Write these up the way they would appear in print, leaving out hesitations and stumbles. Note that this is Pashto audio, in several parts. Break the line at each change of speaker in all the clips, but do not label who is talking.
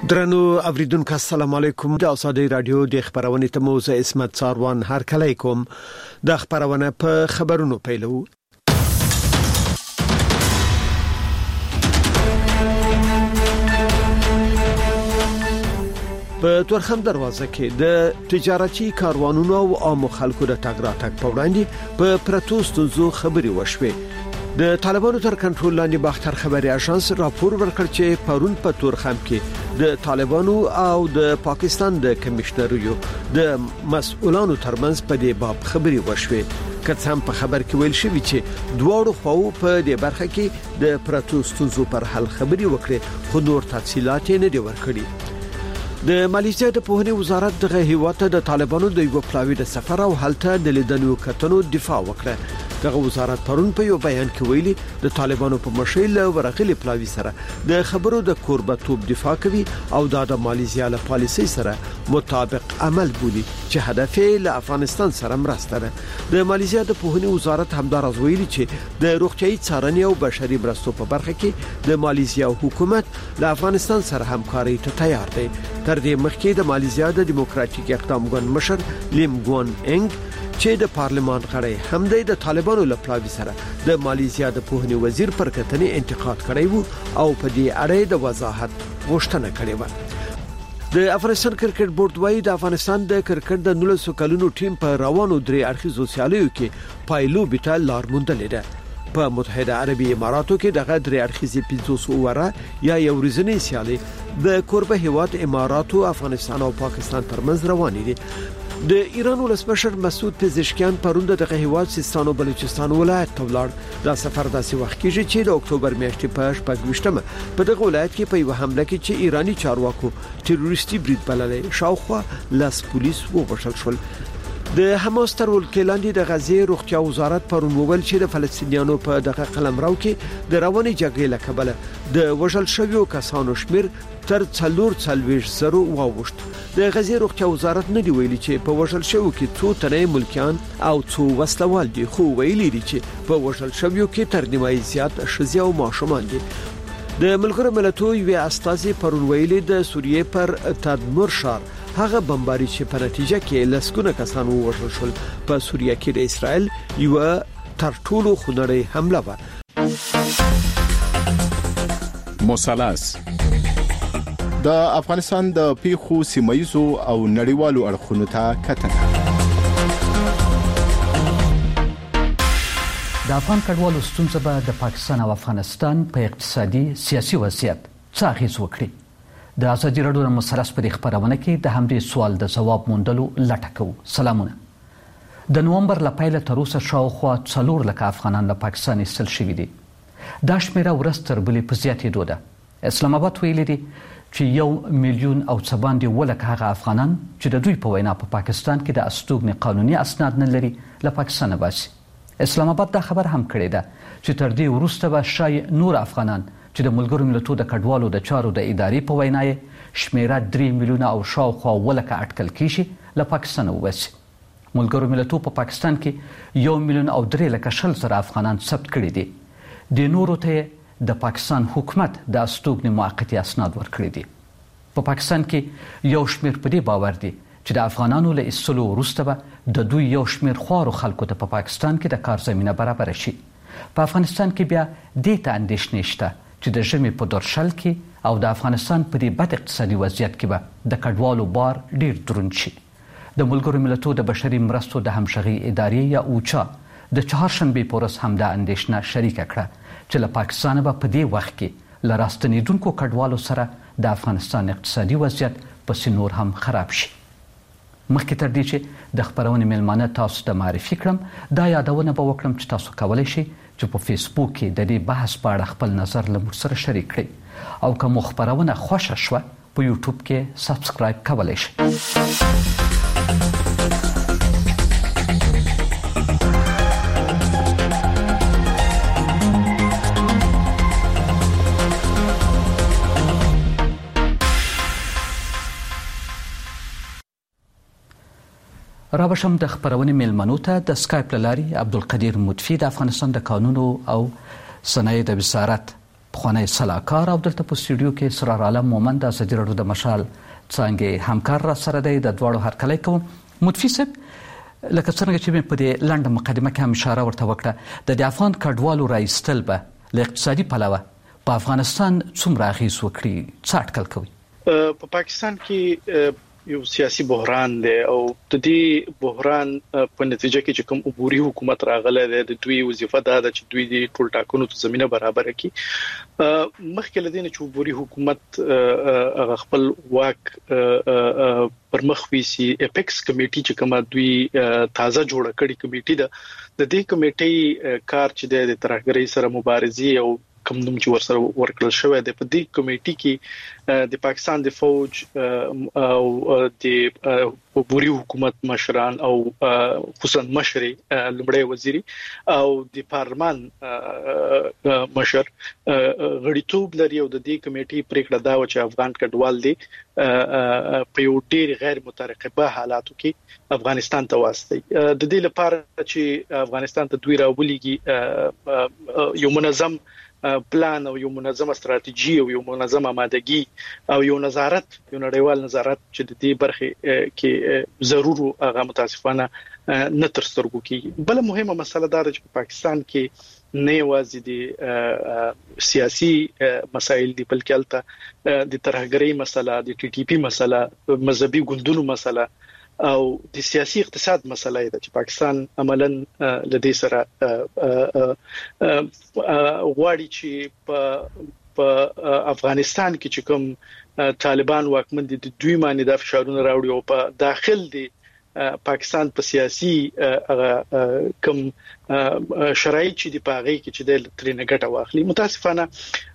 درنو اوریدونکو السلام علیکم د ازادي رادیو د خبرونې ته موزه اسمت څاروان هر کله کوم د خبرونه په خبرونو پیلو. په تورخم دروازه کې د تجارتي کاروانونو او عام خلکو د تګ راتګ په وړاندې په پروتستونزو خبري وشوي. د طالبانو تر کنټرول لاندې باختر خبري اژانس راپور ورکړ چې پرون په تورخم کې د طالبانو او د پاکستان د کمشنریو د مسؤلانو ترمنځ په دې باب خبري وشوي. که هم په خبر کې ویل شوی چې دواړو خواو په دې برخه کې د پروتستونزو پر حل خبري وکړي، خو نور تفصيلات نه دي ورکړي. د مالیزیا د پوهنې وزارت دغه هیواد د طالبانو د یو پلاوی د سفر او هلته د لیدنو کتنو دفاع وکړه. دغه وزارت پرون په یو بیان کې ویلي د طالبانو په مشیل ورغلي پلاوی سره د خبرو د کوربتوب دفاع کوي او د مالیزیا له پالیسي سره مطابق عمل بولي چې هدف یې له افغانستان سره مرسته ده. د مالیزیا د پوهنې وزارت همدارز ویلي چې د روغتيایي څارنې او بشري مرستو په برخه کې د مالیزیا حکومت له افغانستان سره همکاري ته تیار دی. تر دې مخکې د مالیزیا د دیموکراتیک اقدام ګوند مشر لیم ګوان انګ چې د پارلمان غړی هم د طالبانو له پلاوی سره د مالیزیا د پوهنې وزیر پر کتنې انتقاد کړی وو او په دې اړه د وضاحت غوښتنه کړې و. د افغانستان کرکټ بورډ وايي د افغانستان د کرکټ د 19 کلونو ټیم په روانو درې اړخیزو سیالیو کې پایلو بیټه لار موندلې ده. په متحده عربي اماراتو کې دغه درې اړخیزي 500 اوره یا یو ورځنی سیالي د کوربه هیواد اماراتو، افغانستان او پاکستان ترمنځ روانې دي. د ایران ولسمشر مسعود پزشکیان پرون دغه هیواد سیستان او بلوچستان ولایت ته ولاړ. دا سفر داسې وخت کېږي چې د اکتوبر میاشتې په 28مه په دغه ولایت کې په یو حمله کې چې ایرانی چارواکو تروریستي برید بللې شاوخوا لاس پولیس ووژل شول. د حماس تر ولکې لاندې د غزې روغتیا وزارت پرون وویل چې د فلسطینیانو په دغه قلمرو کې د رواني جګړې له کبله د وژل شویو کسانو شمیر تر 440,000 واوښت. د غزې روغتیا وزارت نه دی ویلي چې په وژل شویو کې څو تنه ملکیان او څو وسلوال دي، خو ویلي دي چې په وژل شویو کې تر نیمایي زیات ښځې او ماشومان دي. د ملګرو ملتونو یو استازي پرون ویلي د سوریې پر تدمر شار هغه بمباري چې په نتیجه کې لسګونه کسان ووژل شول په سوریه کې د اسرائیل یو تر ټولو خونړۍ حمله و.
مثلث د افغانستان د پیښو سیمایزو او نړیوالو اړخونو ته کتنه.
د افغان کډوالو ستونزه به د پاکستان او افغانستان په اقتصادي سیاسي وضعیت څه اغیز وکړي. د ازادي رادیو د مثلث په خبرونه کې د همدې سوال د جواب موندلو لټه کوو. سلامونه. د نومبر له پیله تر اوسه شاوخوا 4 لک افغانان له پاکستان ایستل شوي دي. دا شمیره ورځ تر بلې په زیاتېدو ده. اسلام آباد ویلي دي چې 1 میلیون او څه باندې ولک هغه افغانان چې د دوی په وینا په پاکستان کې د استوګنې قانوني اسناد نه لري له پاکستان باسي. اسلام آباد دا خبر هم کړی ده چې تر دې وروسته به شاید نور افغانان چې د ملګرو ملتونو د کډوالو د چارو د ادارې په وینا شمیره 3 میلیونه او شاوخوا ولکه اټکل کیږي له پاکستان وباسي. ملګرو ملتونو په پاکستان کې 1 میلیون او 3,000,000 افغانان ثبت کړي دي. د نورو ته د پاکستان حکومت د استوګنې موقتی اسناد ورکړي دي. په پاکستان کې یو شمیر په دې باور دي چې د افغانانو له ایستلو وروسته به د دوی یو شمیر خوارو خلکو ته په پاکستان کې د کار زمينه برابر شي. په افغانستان کې بیا دې ته اندېښنې شته چې د ژمي په درشل کې او د افغانستان په دې بد اقتصادي وضعیت کې به د کډوالو بار ډیر دروند شي. د ملګرو ملتونو د بشري مرستو د همغږي ادارې یا اوچا د چهارشنبه په ورځ هم د اندېښنه شریکه کړه چې له پاکستان به په دې وخت کې له راستنیدونکو کډوالو سره د افغانستان اقتصادي وضعیت پس نور هم خراب شي. مخکې تر دې چې د خبرونې ملمانه تاسو ته معرفي کړم، دا یادونه به وکړم چې تاسو کولای شئ چې په فیسبوک کې د دې بحث په اړه خپل نظر له موږ سره شریک کړئ او که مو خبرونه خوښه شوه په یوټیوب کې سبسکرایب کولای شئ. رابشم د خبرونې میلمنو ته د سکایپ لاري عبدالقدیر مدفی د افغانستان د قانونو او صنایع د وزارت پخوانی سلاکار او دلته په سټوډیو کې سرار عالم مومند د ازادي راډیو د مشال څنګه همکار را سره دی د دواړو هرکلی کوم. متفي صاحب لکه څنګه چې مې په دې لنډه مقدمه کې هم اشاره ورته وکړه د افغان کډوالو راایستل به له اقتصادي پلوه په افغانستان څومره اغېز وکړي څه اټکل کوي؟
په پاکستان کې یو سیاسي بحران دی او د دې بحران په نتیجه کې چې کوم عبوري حکومت راغله د دوی وظیفه دا ده چې دوی د ټول ټاکنو ته زمينه برابر کړي. مخکې لدې نه چې عبوري حکومت خپل واک پر مخ ویسي اپیکس کمیټي چې کومه دوی تازه جوړه کړي کمیټي ده د دې کمیټي کار چې د ترهګرۍ سره مبارزه او کوم نوم چې ورسره ورکړل شوی دی په دې کمیټي کې د پاکستان د فوج او د عبوري حکومت مشران او خصوصا مشر لمړی وزیری او د پارلمان مشر غړیتوب لري او د دې کمیټي پریکړه دا و چې افغان کډوال دي په یو ډیر غیر مترقبه حالاتو کې افغانستان ته واسطي د دې لپاره چې افغانستان ته دوی راولېږي یو منظم پلان او یو منظمه ستراتیژي او یو منظمه آمادګي او یو نظارت یو نړیوال نظارت چې د دې برخه کې ضرور هغه متاسفانه نه تر سترګو کې. بل مهمه مسله دا ده چې په پاکستان کې نه یوازې د سیاسي مسایل دي بلکې البته د ترهګرۍ مسله د ټي ټي پی مسله مذهبي ګوندونو مسله او د سیاسي اقتصاد مسله ده چې پاکستان عملاً لدې سره غواړي چې په افغانستان کې چې کوم طالبان واکمن دي دوی باندې د فشارونو راوړي او په داخل دي پاکستان په سیاسي کوم شرایط چې د پاغي کې چې د ترینه ګټه واخلي. متاسفانه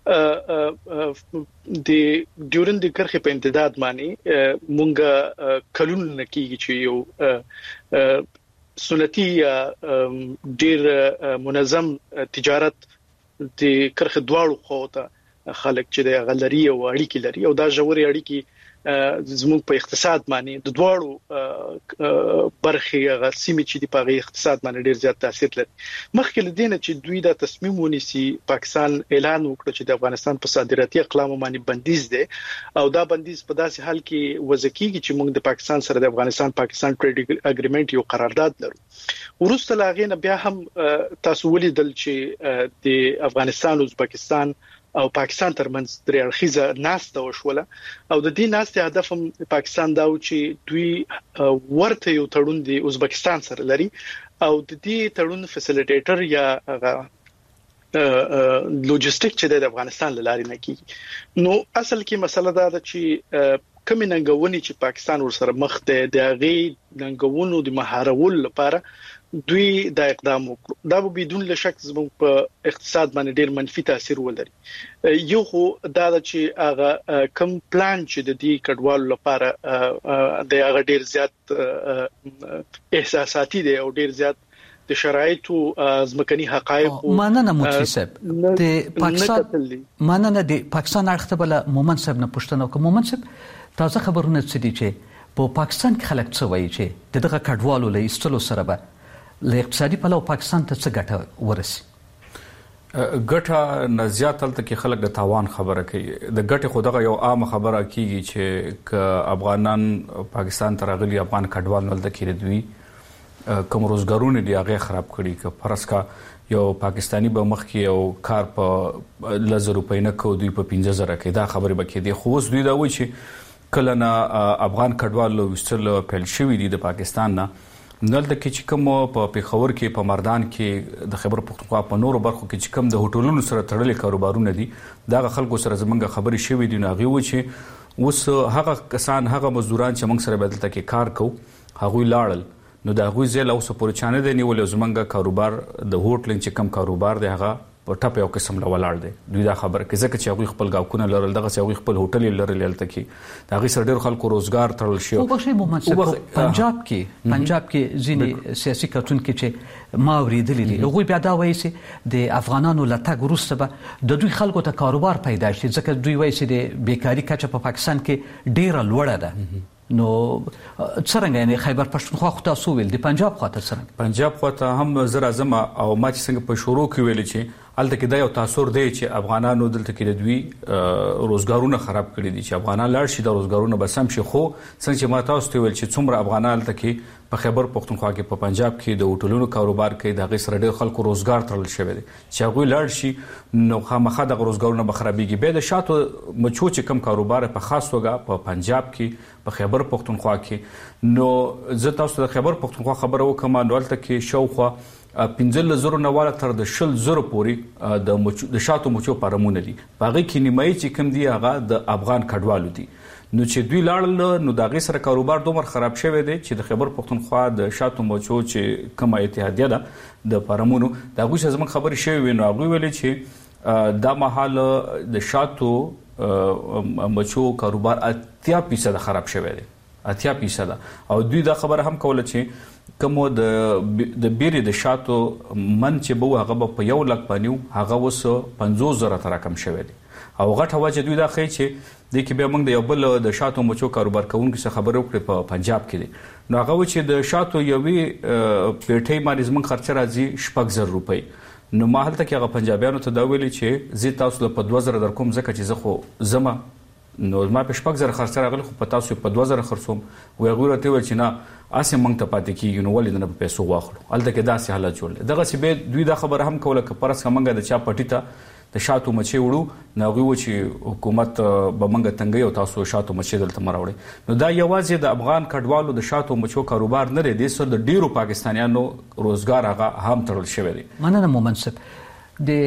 د ډیورند کرخه په امتداد باندې مونږه کلون نکیږي چې یو سنتي ډیر منظم تجارت د کرخه دواړو خواته خلک چې د غلري او اړیکې لري او دا ژورې اړیکې زموږ په اقتصاد باندې د دواړو برخې غسیمه چې د پاغي اقتصاد باندې ډیر زیات تاثیر لري. مخکې لدینه چې دوی دا تصمیم ونیسي پاکستان اعلان وکړ چې د افغانستان په صادراتي اقلام باندې بندیز دی او دا بندیز په داسې حال کې وځکیږي چې موږ د پاکستان سره د افغانستان ټریډ اګریمنت یو قرارداد لرو. ورسته لاغې نه بیا هم تاسو ولیدل چې د افغانستان او ازبکستان او پاکستان ترمنځ درې اړخیزه ناسته وشوله او د دې ناسته هدف هم پاکستان دا و چې دوی ورته یو تړون دی ازبکستان سره لري او د دې تړون فیسیلیټیټر یا لوجستیک چې د افغانستان لاري نه کیږي. نو اصل کې مسله دا ده چې کوم ننګونی چې پاکستان ورسره مخ دی د غي ننګونو د مهارول لپاره دوی دا اقدام وکړ. دا به بدون لشک زموږ په اقتصاد باندې ډیر منفي تاثیر ولري. یو خو دا چې هغه کم پلان چې د دې کډوالو لپاره د هغه ډیر زیات احساساتي دی او ډیر زیات د شرایطو ځمکني حقایق
ماننه متفسب د پاکستان ماننه د پاکستان اړخته بل مومن صاحب نه پښتنه کوم مومن صاحب تازه خبرونه څه دي چې په پاکستان کې خلک څه وایي چې دغه کډوالو له ایستلو سره به له اقتصادي پلوه پاکستان ته څه ګټه ورسي؟
ګټه نه زیات تل کې خلک د تاوان خبره کوي. د ګټه خو دغه یو عام خبره کیږي چې ک افغانان پاکستان ته راغلي افغان کډوال نل د کېد دوی کوم روزګارونه دی هغه خراب کړي ک فرض کا یو پاکستانی به مخ کې یو کار په 1000 روپۍ نه کو دوی په 15000 کې دا خبره بکې دي. خو اوس دوی دا وایي چې کله نه افغان کډوال وستل پیل شوی دي د پاکستان نه نلته کې چې کوم په پیښور کې په مردان کې د خیبر پختونخوا په نورو برخو کې چې کوم د هوټلونو سره تړلې کاروبارونه دي دا خلکو سره زمونږ خبرې شوې دي. نو هغه و چې اوس هغه کسان هغه مزدوران چې موږ سره بدلته کې کار کوو هغه لاړل نو دا غوي زل اوس پورې چانه دی نیول زمونږ کاروبار د هوټل چې کوم کاروبار دی هغه په ټاپ یو قسم لولاړ دی. دوی دا خبره کې ځکه چې هغه خپل گاوکونه لرل دغه چې هغه خپل هوټل لرل لته کې دا غي سره ډېر خلکو روزګار تړل شي.
او بخښي محمد پنجاب کې ځینې سیاسي کتون کې چې ما اوریدلې دي هغه بیا دا وایي چې د افغانانو لټګ وروسته به د دوی خلکو ته کاروبار پیدا شي ځکه دوی وایي چې د بیکاری کچه په پاکستان کې ډېره لوړه ده نو څنګه یعنی خیبر پښتونخوا خو تاسو ویل دی پنجاب خواته څنګه
پنجاب خواته هم زر اعظم او ما چې څنګه په شروع کې ویل چې الته کې دا یو تاثیر دی چې افغانانو دلته کې د دوی روزګارونه خراب کړي دي چې افغانان لاړ شي د روزګارونه بسم شي خو څنګه چې ما تاسو ته ویل چې څومره افغانان الته کې په خیبر پښتونخوا کې په پنجاب کې د هوټلونو کاروبار کوي د غي سره ډېر خلکو روزګار ترل شوی دی چې هغه لاړ شي نو خامخا د روزګارونه بخرابيږي به د شاتو مچو چې کم کاروبار په خاص توګه په پنجاب کې په خیبر پښتونخوا کې نو زه تاسو د خیبر پښتونخوا خبره وکم نو الته کې شاوخوا 15,000 نواله تر د 10,000 پورې د شاتو مچو پرمونه دي باغی کې نیمایي چې کم دی هغه د افغان کډوالو دي نو چې دوی لاړل نو دا غي سره کاروبار دومره خراب شوی دی چې د خیبر پښتونخوا د شاتو مچو چې کومه اتحادیه ده د پرمونو دا غوښ زموږ خبرې شوی نو هغه ویل چې دا محل د شاتو مچو کاروبار 80% خراب شوی دی 80% او دوی دا خبره هم کوله چې کومو د بیرې د شاتو من چې بو هغه په 1 لک باندې هغه وس 50,000 تر کم شوی دی او غټه واجه دوی دا خی چې د کې به موږ د یو بل د شاتو مچو کاروبار کوونکو څخه خبرو کړې په پنجاب کې دي نو هغه چې د شاتو یوې پیټۍ باندې زموږ خرچ راځي 6,000 روپۍ نو ما هلته کې هغه پنجابیانو ته دا ویلي چې زه تاسو په 2,000 در کوم ځکه چې زه خو زما نو ما په 6,000 خرڅ راغلی خو په تاسو په 2,000 خرڅوم وی هغه ورته ویل چې نه اسې مونږ ته پاتې کیږي نو ولې نه په پیسو واخلو الته کې داسې حالت جوړ دغه سی به دوی دا خبر هم کوله ک پرس کمنګ د چا پټی ته د شاتو مچې وړو نو غوي چې حکومت به منګه تنګي او تاسو شاتو مچې دلته مراوړي نو دا یوازې د افغان کډوالو د شاتو مچو کاروبار نه لري د سر د ډیرو پاکستانیانو روزګار هغه هم تړل شوی دی
مننه مومنصب د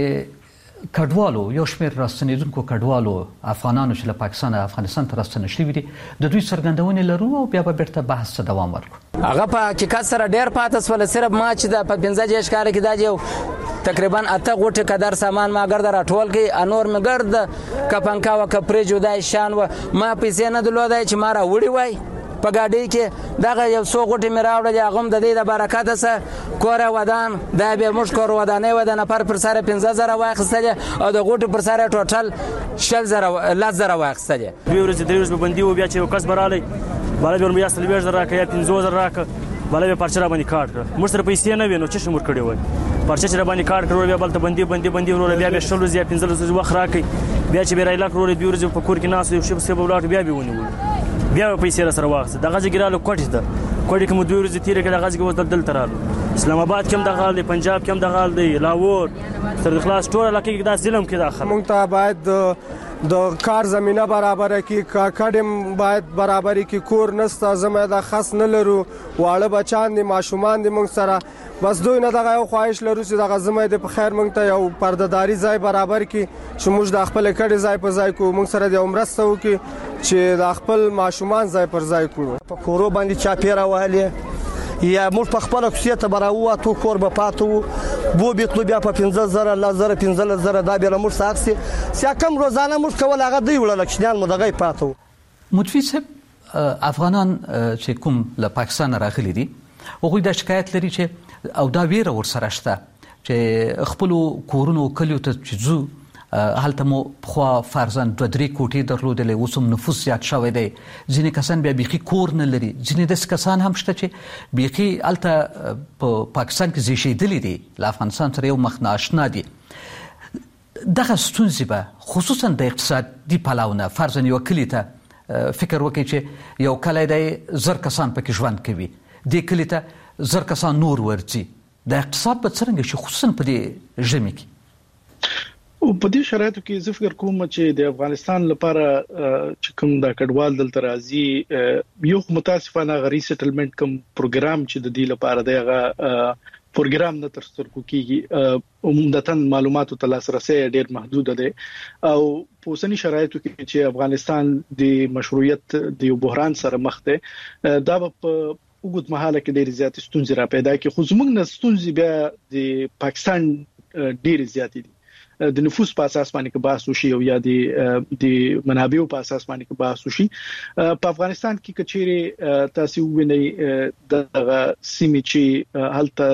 کډوالو یو شمېر راستنیدونکو کډوالو افغانانو چې له پاکستان او افغانستان ته راستنه شوي دي د دوی څرګندونې لرو او بیا به بیرته بحث ته دوام ورکړو
هغه په حقیقت سره ډېر پاتې سول صرف ما چې د 15 ښکار کې دا یو تقریبا 8 غوټه قدر سامان ما ګرځ راټول کې انور مګرد کپنکا او کپرې جوړای شان و ما پیسې نه درلودای چې ما را وړي وای په غاډي کې دغه یو څو غوټه مې راوړل هغه د دې د برکت سره کور ودان دا به موږ کور ودانې ودان پر سره 15,000 واخستل او د غوټه پر سره ټوټل 10,000 واخستل
دوی ورځ د ورځ باندې و بیا چې کس برالي بالا ورم یا 30,000 راکې 15,000 راکې بالا به پرچا باندې کارت کړ موږ سره پیسې نه وینو چې شمور کړی وای پرچا چې باندې کارت کړو بیا بل ته باندې ورو بیا به 16 یا 15 وخت راکې بیا چې به رایلا کړو د ورځ په کور کې ناس یو شپ سبب لاټ بیا به ونیول بیا پیسې سره واخص د غزه ګرالو کوټه ده کوټه کوم دوی ورځ تیر کې د غزه کې وځل دل ترالو اسلام آباد کې هم د غال دی پنجاب کې هم د غال دی لاهور تر خلاص ټول علاقې کې د ظلم کې داخله
مونږ ته باید د کار زمينه برابر کی کډم باید برابر کی کور نسته زمه د خاص نه لرو واړه بچان دي ماشومان دي مونږ سره بس دوی نه دغه خواهش لرو چې دغه زمه د خیر مونږ ته یو پردهداري ځای برابر کی چې موږ د خپل کډي ځای په ځای کو مونږ سره د عمرسته وکي چې د خپل ماشومان ځای پر ځای کړو
په کورو باندې چا پیرا واله یا موږ په خپل کوڅه ته براوه تو کور به پاتو بو بیتلو بیا په 15,000 لزر 15,000 دا به موږ ساکسي سیا کم روزانه موږ کول هغه دی وړل کښنان مو دغه پاتو
متفیص افغانان چې کوم له پاکستان راغلي دي هغه د شکایت لري چې او دا ویره ورسره شته چې خپل کورونو کلیو ته چې هلته مو خو فرزند 2-3 کوټې درلودلې اوس هم نفوس زیات شوی دی ځینې کسان بیا بيخي کور نه لري ځینې د کسان هم شته چې بيخي هلته په پاکستان کې زیشیدلې دي له افغانستان سره یو مخ ناشنا دي دغه ستونزې به خصوصا د اقتصادي پلاونه فرزند یو کلی ته فکر وکړي چې یو کلی دی 1000 کسان پکې ژوند کوي د کلی ته 1000 کسان نور ورځي د اقتصاد په څرنګه شي خصوصا په دې ژمي کې
او په دې شرایطو کې زه فکر کوم چې د افغانستان لپاره چې کوم د کډوال دلته راځي یو متاسفانه غری سټلمنت کوم پروګرام چې د دې لپاره دغه پروګرام نه تر سترګو کیږي عموماً معلوماتو ته لاسرسي ډېر محدود دی او په اوسنی شرایطو کې چې افغانستان د مشروعیت د یو بحران سره مخ دی دا په وګړو مهاله کې ډېر زیات ستونزې را پیدا کړي خو زموږ نه ستونزې بیا د پاکستان ډېر زیات دي د نفوس په اساس باندې کې بحث وشي او یا د منابعو په اساس باندې کې بحث وشي په افغانستان کې کچېره تاسو وینئ د سیمې چې هلته د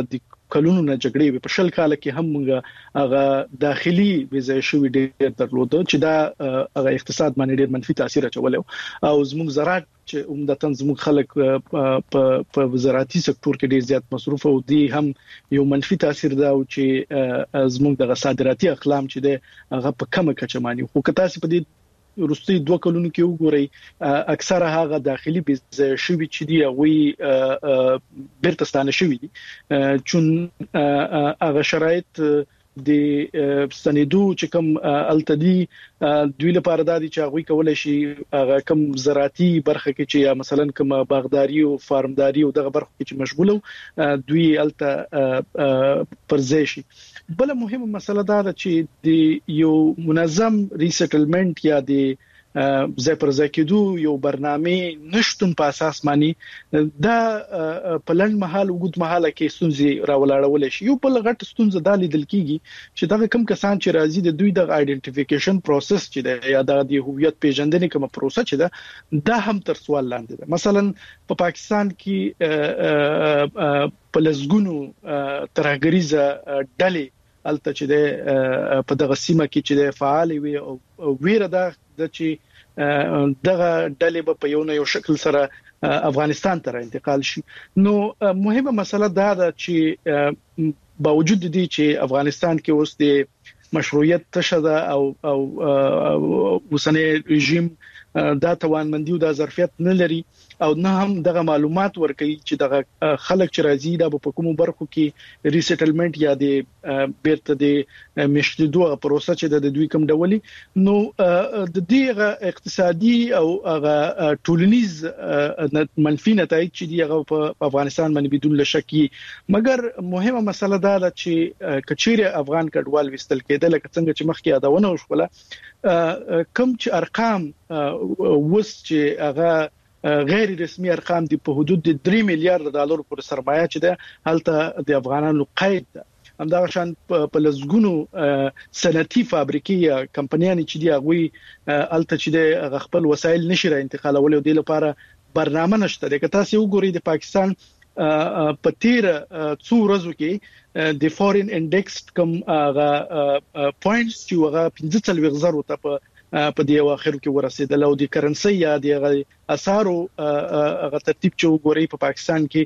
کلونو نه جګړې په شل کال کې هم موږ هغه داخلي ویزه شوې ډېر درلود چې دا هغه اقتصاد باندې ډېر منفي تاثیر اچولی او زموږ زراعت چې عمدتاً زموږ خلک په زراعتي سکتور کې ډېر زیات مصروف او دي هم یو منفي تاثیر دا او چې زموږ د صادراتي اقلام چې ده هغه په کمه کچه باندې خو که تاسو په دې وروستي 2 کلونو کې وګورئ اکثره هغه داخلي ویزه شوې چې دی هغه بیرته ستانه شوې دي چون هغه شرایط د سندو چې کوم التدی دوی لپاره د چې هغه کولای شي هغه کوم زراعتي برخه کې چې مثلا کوم باغداري او فارمداري او دغه برخه کې چې مشغوله دوی الته پرځای شي. بل مهمه مسله دا ده چې د یو منظم ریسټلمنت یا د ځای پر ځای کېدو یو برنامه نشټون په اساس باندې دا په لنډ مهال وګد مهال کې ستونزې راولاړول شي. یو په لغټ ستونزه د لیدل کیږي چې دا کوم کسان چې راځي د دوی د آیډنټیفیکیشن پروسس چې د یا د هویت پیژندنې کوم پروسه چې دا هم تر سوال لاندې ده. مثلا په پاکستان کې په لزګونو ترهګریزه ډلې الته چې په دغه سیمه کې چې فعال وي او ویره ده چې دغه ډلې په یو شکل سره افغانستان ته انتقال شي. نو مهمه مسله دا ده چې باوجود دي چې افغانستان کې اوس د مشروعیت تشده او وسنه رژیم دا توانمندي او د ظرفیت نه لري او نه هم دغه معلومات ورکړي چې دغه خلک چې راځي دا په کومو برخو کې ریسټلمنت یا د بیرته د مشتدو پروسه چې د دوی کوم ډولي نو د دې اقتصادي او هغه ټولنیز منفي نتایج چې دی هغه په افغانستان باندې بدون شک مګر مهمه مسله دا ده چې کچېره افغان کډوال وستل کېدل څنګه چې مخکې یادونه وشوله کوم چې ارقام وس چې هغه غیر رسمي ارقام دي په حدود د 3 میلیارډ ډالر پر سرمایه چې ده هلته د افغانانو قید ده. همدا شان په لزګونو صنعتي فابریکې یا کمپنیانې چې دی هغه هلته چې د خپل وسایل نشي را انتقالول او د لپاره برنامه نشته. که تاسو وګورئ د پاکستان په تیر څو ورځو کې د فورین انډیکس کوم پوینټس چې هغه 15,000 ته په دې اواخرو کې ورسېدل او د کرنسي یا د اسعارو هغه ترتیب چې وګورئ په پاکستان کې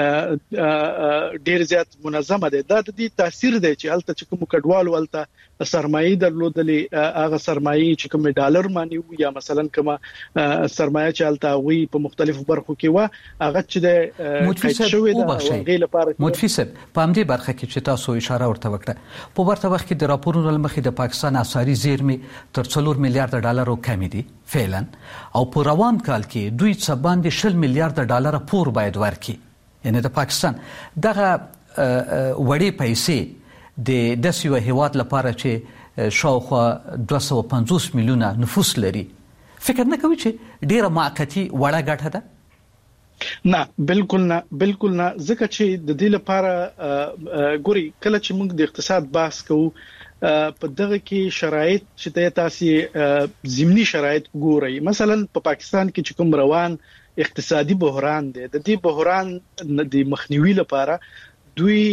ډیر زیات منظمه ده. دا د دې تاثیر دی چې الته چې کوم کډوالو الته سرمایه درلودلې هغه سرمایه چې کوم ډالر مانی یا مثلا کوم سرمایه چې الته وي په مختلفو برخو کې و هغه چې د قید شوې ده غیر لپاره
متفسر په همدې برخه کې چې تاسو اشاره ورته وکړه په ورته وخت کې د راپورونو لمخې د پاکستان اسعاري زیرمې تر 4 میلیارډ ډالر کم دي فعلا او په روان کال کې دوی څه باندې 20 میلیارډ ډالر پور باید ورکړي. یعنی د پاکستان دغه وړې پیسې د داسې هیواد لپاره چې شاوخوا 250 میلیونه نفوس لري فکر نه کوي چې ډیره معقتی وړه ګټه ده؟
نه بالکل نه ځکه چې د دې لپاره ګوري کله چې موږ د اقتصاد بحث کوو په دغه کې شرایط چې تاسو ضمني شرایط ګورئ. مثلا په پاکستان کې چې کوم روان اقتصادي بحران دی د دې بحران د مخنیوي لپاره دوی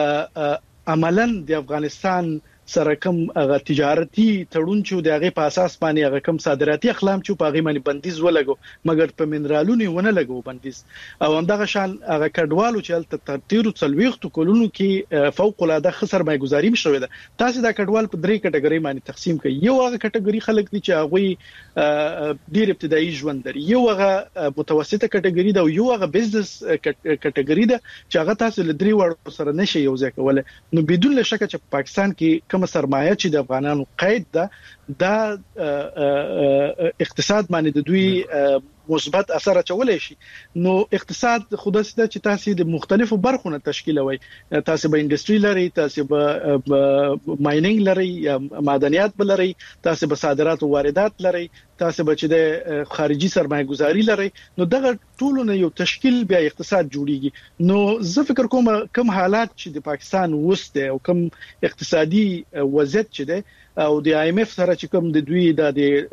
عملاً د افغانستان سره کوم هغه تجارتي تړون چې د هغه په اساس باندې هغه کوم صادراتي اقلام چې په هغه باندې بندیز ولګو مګر په منرالونو ونه لګو بندیز او همدغه شان هغه کډوالو چې تل ترتیرو څلويخت کولونو کې فوق العاده خسر مایګزاري مشوي ده. تاسو دا کډوال په 3 کټګوري باندې تقسیم کړئ. یو هغه کټګوري خلک دي چې هغه ډیر ابتدایي ژوند لري، یو هغه متوسطه کټګوري ده او یو هغه بزنس کټګوري ده چې هغه تاسو له 3 وړو سره نشي یو ځای کولای. نو بدون شک چې پاکستان کې کوم سرمایه چې د افغانانو قید ده دا اقتصاد باندې د دوی مثبت اثر اچولای شي. نو اقتصاد خودسته چې تاسو د مختلفو برخو نه تشکیل وي، تاسو به انډستری لري، تاسو به ماینینګ لري یا معدنیات لري، تاسو به صادرات او واردات لري، تاسو به چې د خارجي سرمایه گذاري لري. نو دغه ټول نه یو تشکیل بیا اقتصاد جوړیږي. نو زه فکر کوم حالات چې د پاکستان وسته او کوم اقتصادي وضعیت چې ده او د IMF سره چې کوم د دوی د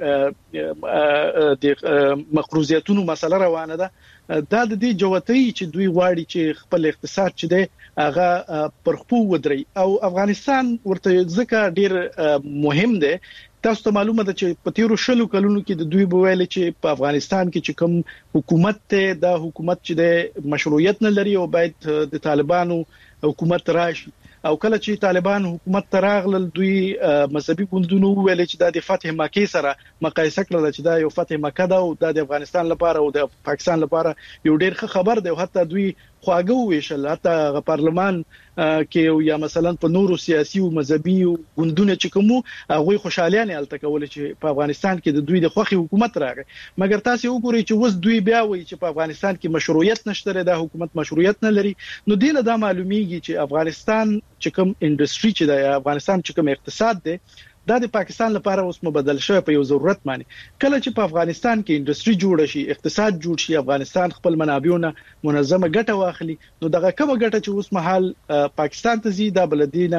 مقروضیتونو مسله روانه ده دا د دې جوړتي چې دوی غواړي چې خپل اقتصاد چې دی هغه پرخپو ودري او افغانستان ورته ځکه ډیر مهم دی. تاسو ته معلومه ده چې په تیرو شلو کلونو کې د دوی بویل چې په افغانستان کې چې کوم حکومت ته د حکومت چې د مشروعیت نه لري او باید د طالبانو حکومت راشي او کله چې طالبان حکومت تراغل دوی مذهبي ګوندونو ویل چې د فتح مکه سره مقایسه کړل چې دا یو فتح مکه ده او د افغانستان لپاره او د پاکستان لپاره یو ډیر ښه خبر دی او حتی دوی خواږه ویشل حتی پارلمان کې یا مثلا په نورو سیاسي او مذهبي ګوندونو چې کوم هغه خوشالیانه الته کول چې په افغانستان کې د دوی د خوخي حکومت راغی مګر تاسو وګورئ چې وس دوی بیا وایي چې په افغانستان کې مشروعیت نشته د حکومت مشروعیت نه لري نو دینه دا معلومیږي چې افغانستان چې کوم انډستری چې د افغانستان چې کوم اقتصاد دی دا د پاکستان لپاره اوس مبدل شوی په یو ضرورت معنی کله چې په افغانستان کې انډستری جوړ شي اقتصاد جوړ شي افغانستان خپل منابعونه منظمه ګټه واخلي نو دغه کومه ګټه چې اوس مهال پاکستان ته زی د بلدینه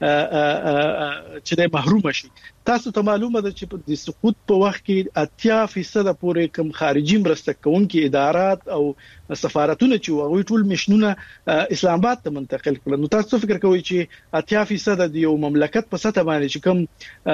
چې د محروم شي. تاسو ته معلومه ده چې د سقوط په وخت کې 80% پورې کم خارجي مرسته کوونکي ادارات او سفارتونه چې هغه ټول مشنونه اسلام آباد ته منتقل کړل نو تاسو فکر کوئ چې 80% د یو مملکت په سطح باندې چې کوم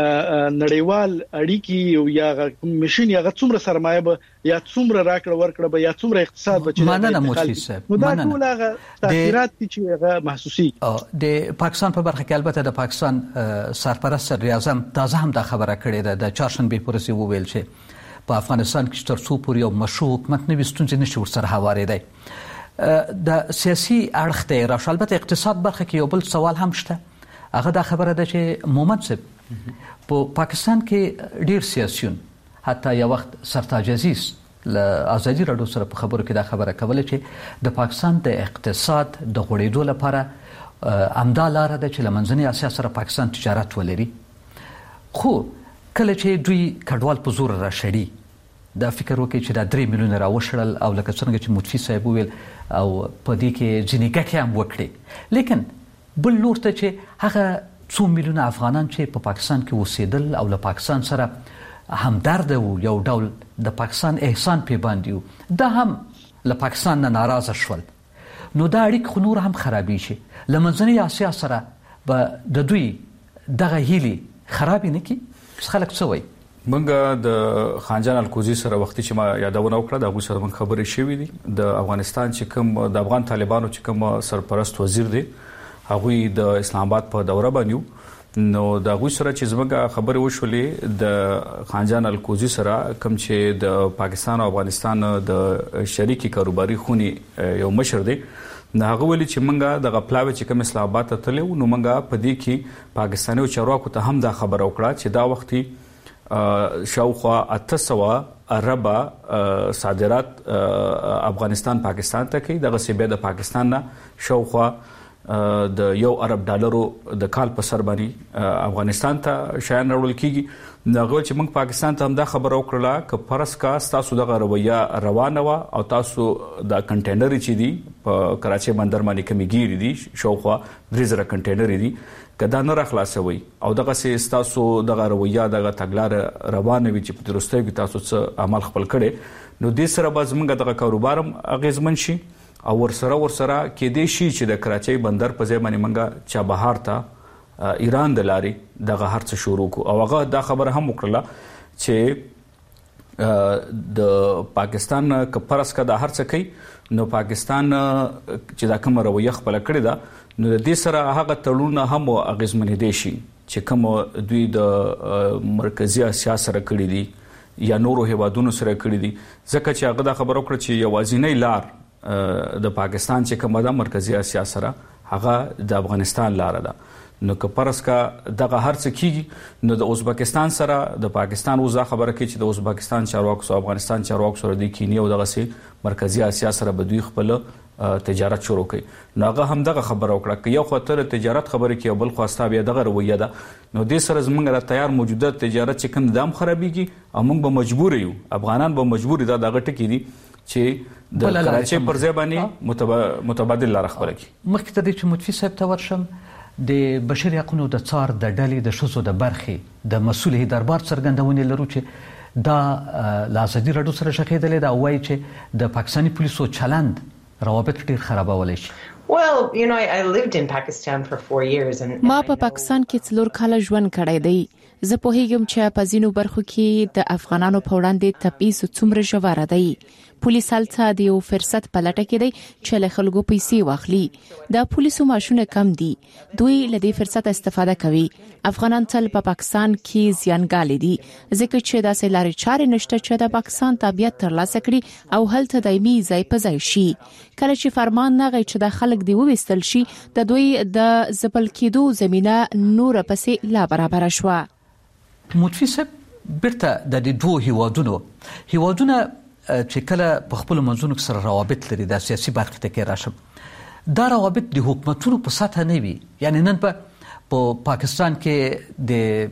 نړیوال اړیکی او یا مشن یا څومره سرمایه به یا څومره راکړه ورکړه به یا څومره اقتصاد به چې
مننه مفتی صاحب
مننه تاثیرات چې هغه محسوسي
د پاکستان په برخه کې البته د پاکستان سرپرست صدر اعظم تازه هم دا خبره کړې ده د چهارشنبه پورې ویل چې په افغانستان کې تر څو پورې یو مشروع حکومت نه وستونځي نشي ورسره هوارېدای د سیاسي اړخ ته راشه البته اقتصاد برخه کې یو بل سوال هم شته هغه دا خبره ده چې محمد صاحب په پاکستان کې ډیر سیاسيون حتی یو وخت سرتاج عزیز له ازادي راډیو سره په خبرو کې دا خبره کوله چې د پاکستان د اقتصاد د غوړېدو لپاره امدا لاره ده چې لمنځنۍ اسیا سره پاکستان تجارت ولري خو کله چې دوی کډوال په زور راشړي دا فکر وکړي چې دا 3 میلیون راوشړل او لکه څنګه چې متفی صاحب ویل او په دې کې ځینې ګټې هم وکړي لیکن بل لور ته چې هغه 2 میلیون افغانان چې په پاکستان کې اوسېدل او له پاکستان سره همدرد وو یو ډول د پاکستان احسان پی باندې دا هم له پاکستان نه ناراضه شول نو دا اړیک خو نور هم خرابې شي لمنځنۍ اسیا سره به د دوی دغه هیلي خراب نه کی خلک څه وایي
منګه د خانجان الکوزي سره وختي چې ما یادونه وکړه د هغه سره من خبرې شوې دي د افغانستان چې کوم د افغان طالبانو چې کوم سرپرست وزیر دی هغه د اسلام آباد په دوره باندې نو دا غوښ سره چې زموږه خبرې وشولې د خانجان الکوزي سره کوم چې د پاکستان او افغانستان د شریکي کاروباري خونی یو مشر دی نه هغه ولې چې منګه د غپلاوي چې کوم اسلام آباد ته تلو نو منګه په دې کې پاکستاني چارواکو ته هم دا خبر وکړه چې دا وختي شاوخوا 800 اربا صادرات افغانستان پاکستان ته کوي دغه سبه د پاکستان نه شاوخوا د $1 ارب د کال په سر باندې افغانستان ته شایان راوړل کیږي دغه چې موږ پاکستان ته هم دا خبر وکړه ک فرض کا تاسو دغه رویه روانه وا او تاسو د کنټینر چې دي په کراچي بندر باندې کمیګيري دي شاوخوا 3000 کنټینر دي کدا نه راخلاصوي او دغه سي تاسو دغه رویه دغه تګلار روانه وي چې په درسته کې تاسو څه عمل خپل کړي نو د سره باز موږ دغه کاروبارم اغیزمن شي او ورسره کې دې شي چې د کراچي بندر په ځای باندې منګه چا بهار ته ایران د لاري دغه هرڅ شروع کو او هغه دا خبره هم وکړه چې د پاکستان کفرس کا د هرڅ کوي نو پاکستان چې دا کوم رویه خپل کړی دا نو د دې سره هغه تړون هم اغیزمن دي شي چې کوم دوی د مرکزی اسیا سره کړی دي یا نورو هیوادونو سره کړی دي ځکه چې هغه دا خبر وکړه چې یوازینی لار د پاکستان چې کومه د مرکزی اسیا سره هغه د افغانستان لار ده نو که پرس کا دغه هرڅ کیږي نو د ازبکستان سره د پاکستان وزا خبره کوي چې د ازبکستان چارواکو او افغانستان چارواکو سره د کینیا او دغه سي مرکزی اسیا سره به دوی خپل تجارت شروع کړي نو هغه هم دغه خبره وکړه چې یو خاطر تجارت خبره کوي بل خواسته بیا دغه رویه ده نو د سره زمونږ را تیار موجوده تجارت چې کوم دام خرابيږي او موږ به مجبور یو افغانان به مجبور دي دغه ټکی دي چې د کراچي پر ځای باندې متبادل لار خبره کوي
مخکې ته د متفی صاحب ته ورشم د بشري حقوقو د څار د ډلې د شوزو د برخې د مسؤل دربار څرګندونې لرو چې دا لاسدي رډو سره شخېدلې دا وایي چې د پاکستاني پولیسو چلند روابط ډیر خرابولای شي.
Well, you know, I lived in Pakistan for 4 years and
ما په پاکستان کې 4 کال ژوند کړی دی. زه په هیګم چې په ځینو برخو کې د افغانانو په وړاندې تبعیض څومره ژور دی. پولیس هلته د یو فرصت په لټه کې دی چې له خلکو پیسې واخلي. د پولیسو ماشونه کم دي. دوی له دې فرصت استفاده کوي. افغانان تل په پاکستان کې زیانګالي دي ځکه چې داسې لارې چارې نشته چې د پاکستان تابعیت ترلاسه کړي او هلته دایمي ځای په ځای شي. کله چې فرمان نغی چې د خلک دی وويستل شي د دوی د زبل کېدو زمينه نور پسې لا برابر شوه.
متفسب برته د دوه هیوادونو چې کله په خپل منځونو سره روابط لري د سیاسي برخه ته کې راشم دا روابط د حکومتونو په سطح نه وي. یعنی نن په پاکستان کې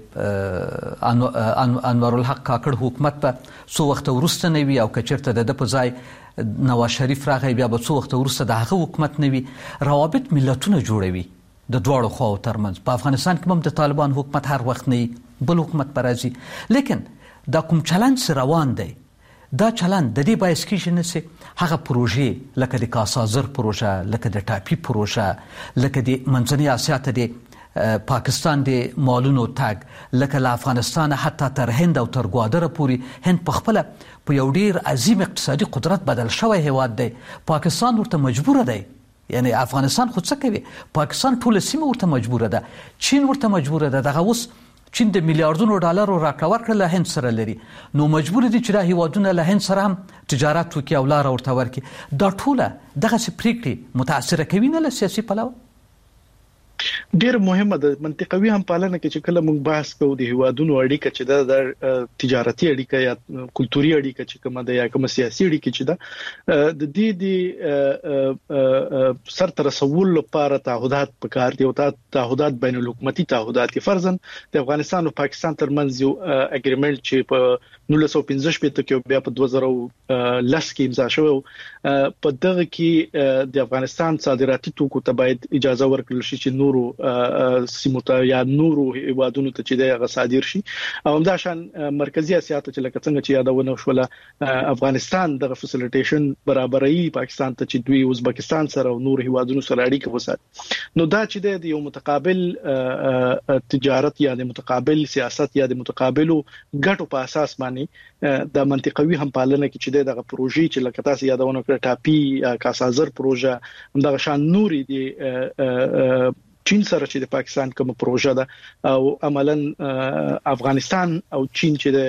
د انور الحق کاکړ حکومت په څو وخت ورسته نه وي او کچرته د په ځای نواز شریف راغی بیا به څو وخت ورسته د هغه حکومت نه وي. روابط ملتونه جوړوي د دوړو خواو ترمنځ. په افغانستان کې هم د طالبان حکومت هر وخت نه بل حکومت پرازي لیکن دا کوم چلند روان دی دا چلند د دې باعث کیږي چې هغه پروژې لکه د کاسازر پروژه لکه د ټاپي پروژه لکه د منځنۍ اسیا ته د پاکستان د مالونو تاګ لکه له افغانستان حتی تر هند او تر ګوادره پورې هند په خپل په یو ډیر عظیم اقتصادي قدرت بدل شوی هیواد دی. پاکستان ورته مجبور دی. یعنی افغانستان خود څه کوي پاکستان ټول سیمه ورته مجبور ده. چین ورته مجبور ده. دغه اوس چین د میلیارډونو ډالرو راکړه ورکړه له هند سره لري نو مجبور دي چې د هیوادونو له هند سره هم تجارت وکړي او لار ورته ورکړي. دا ټوله دغه پریکړې متاثر کوي نه له سیاسي پلوه.
ډیر مهمه ده منطقوي هم پالنه کې چې کله موږ بحث کوو د هیوادونو اړیکه چې د تجارتي اړیکه یا کلتوري اړیکه چې کومه ده یا کومه سیاسي اړیکه چې ده د دې سر تر رسول لپاره تعهدات پکار دي او تعهدات بین الحکومتي تعهدات فرضاً د افغانستان او پاکستان ترمنځ یو اګریمنت چې په 1915 کې بیا په 2010 کې امضا شو. په دغه کې د افغانستان صادراتي توکو ته باید اجازه ورکړل شي چې نورو سیمو ته یا نورو هیوادونو ته چې دغه صادر شي او همدا شان مرکزی اسیا ته چې لکه څنګه چې یادونه شوله افغانستان د فیسیلیټیشن برابرۍ پاکستان ته چې دوی ازبکستان سره او نور هیوادونو سره اړیکه وساتي نو دا چې د یو متقابل تجارت یا د متقابل سیاست یا د متقابلو ګټو په اساس باندې د منطقوي هم پالنه کې چې دغه پروژې چې لکه تاسو یادونه کړې ټاپي کاسازر پروژه همدغه شان نوري دي چین سره چې د پاکستان کوم پروژه ده او عملاً افغانستان او چین چې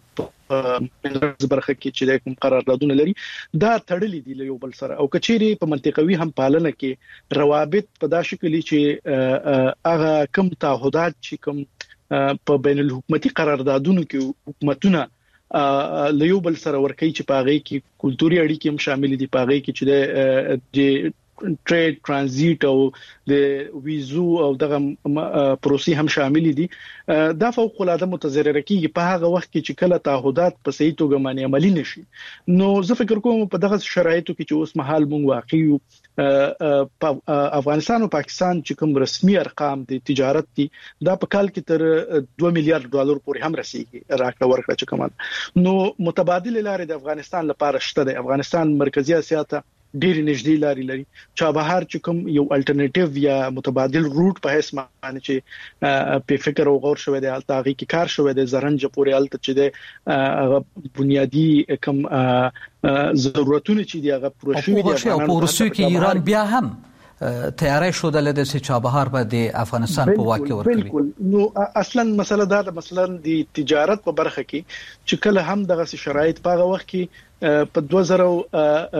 د برخه کې چې د کوم قراردادونه لري دا تړلې دي له یو بل سره او کچېری په منطقوي هم پالنه کې روابط په داسې کلی چې هغه کم تعهدات چې کوم په بین الحکومتي قراردادونو کې حکومتونه له یو بل سره ورکوي چې په هغه کې کلتوري اړیکې هم شامل دي په هغه کې چې د ټریډ ترانزیت او د ویزو او دغه پروسې هم شامل دي. دا فوق العاده متضرر کیږي په هغه وخت کې چې کله تعهدات په صحیح توګه باندې عملي نشي. نو زه فکر کوم په دغه شرایطو کې چې اوس مهال مونږ واقعي په افغانستان او پاکستان چې کوم رسمي ارقام د تجارت دي دا په کال کې تر 2 میلیارډ ډالر پورې هم رسیدي راکړه ورکړه چې کومه نو متبادل لارې د افغانستان لپاره شته. د افغانستان مرکزی اسیا ته ډېر نږدې لارې لري. چابهار چې کوم یو الټرنیټیو یا متبادل روټ په هیڅ معنی چې په فکر او غور شوی دی الته هغه کې کار شوی دی زرنج پورې الته چې د بنیادی کم ضرورتونه چې دی هغه پوره شوی دی
او په روسیه کې ایران بیا هم تیاری شو د لدې چې چابهار به د افغانستان په واکه ورکوي.
بالکل نو اصلا مسله دا د مثلا د تجارت په برخه کې چې کله هم دغه شرایط په وخت کې په 2014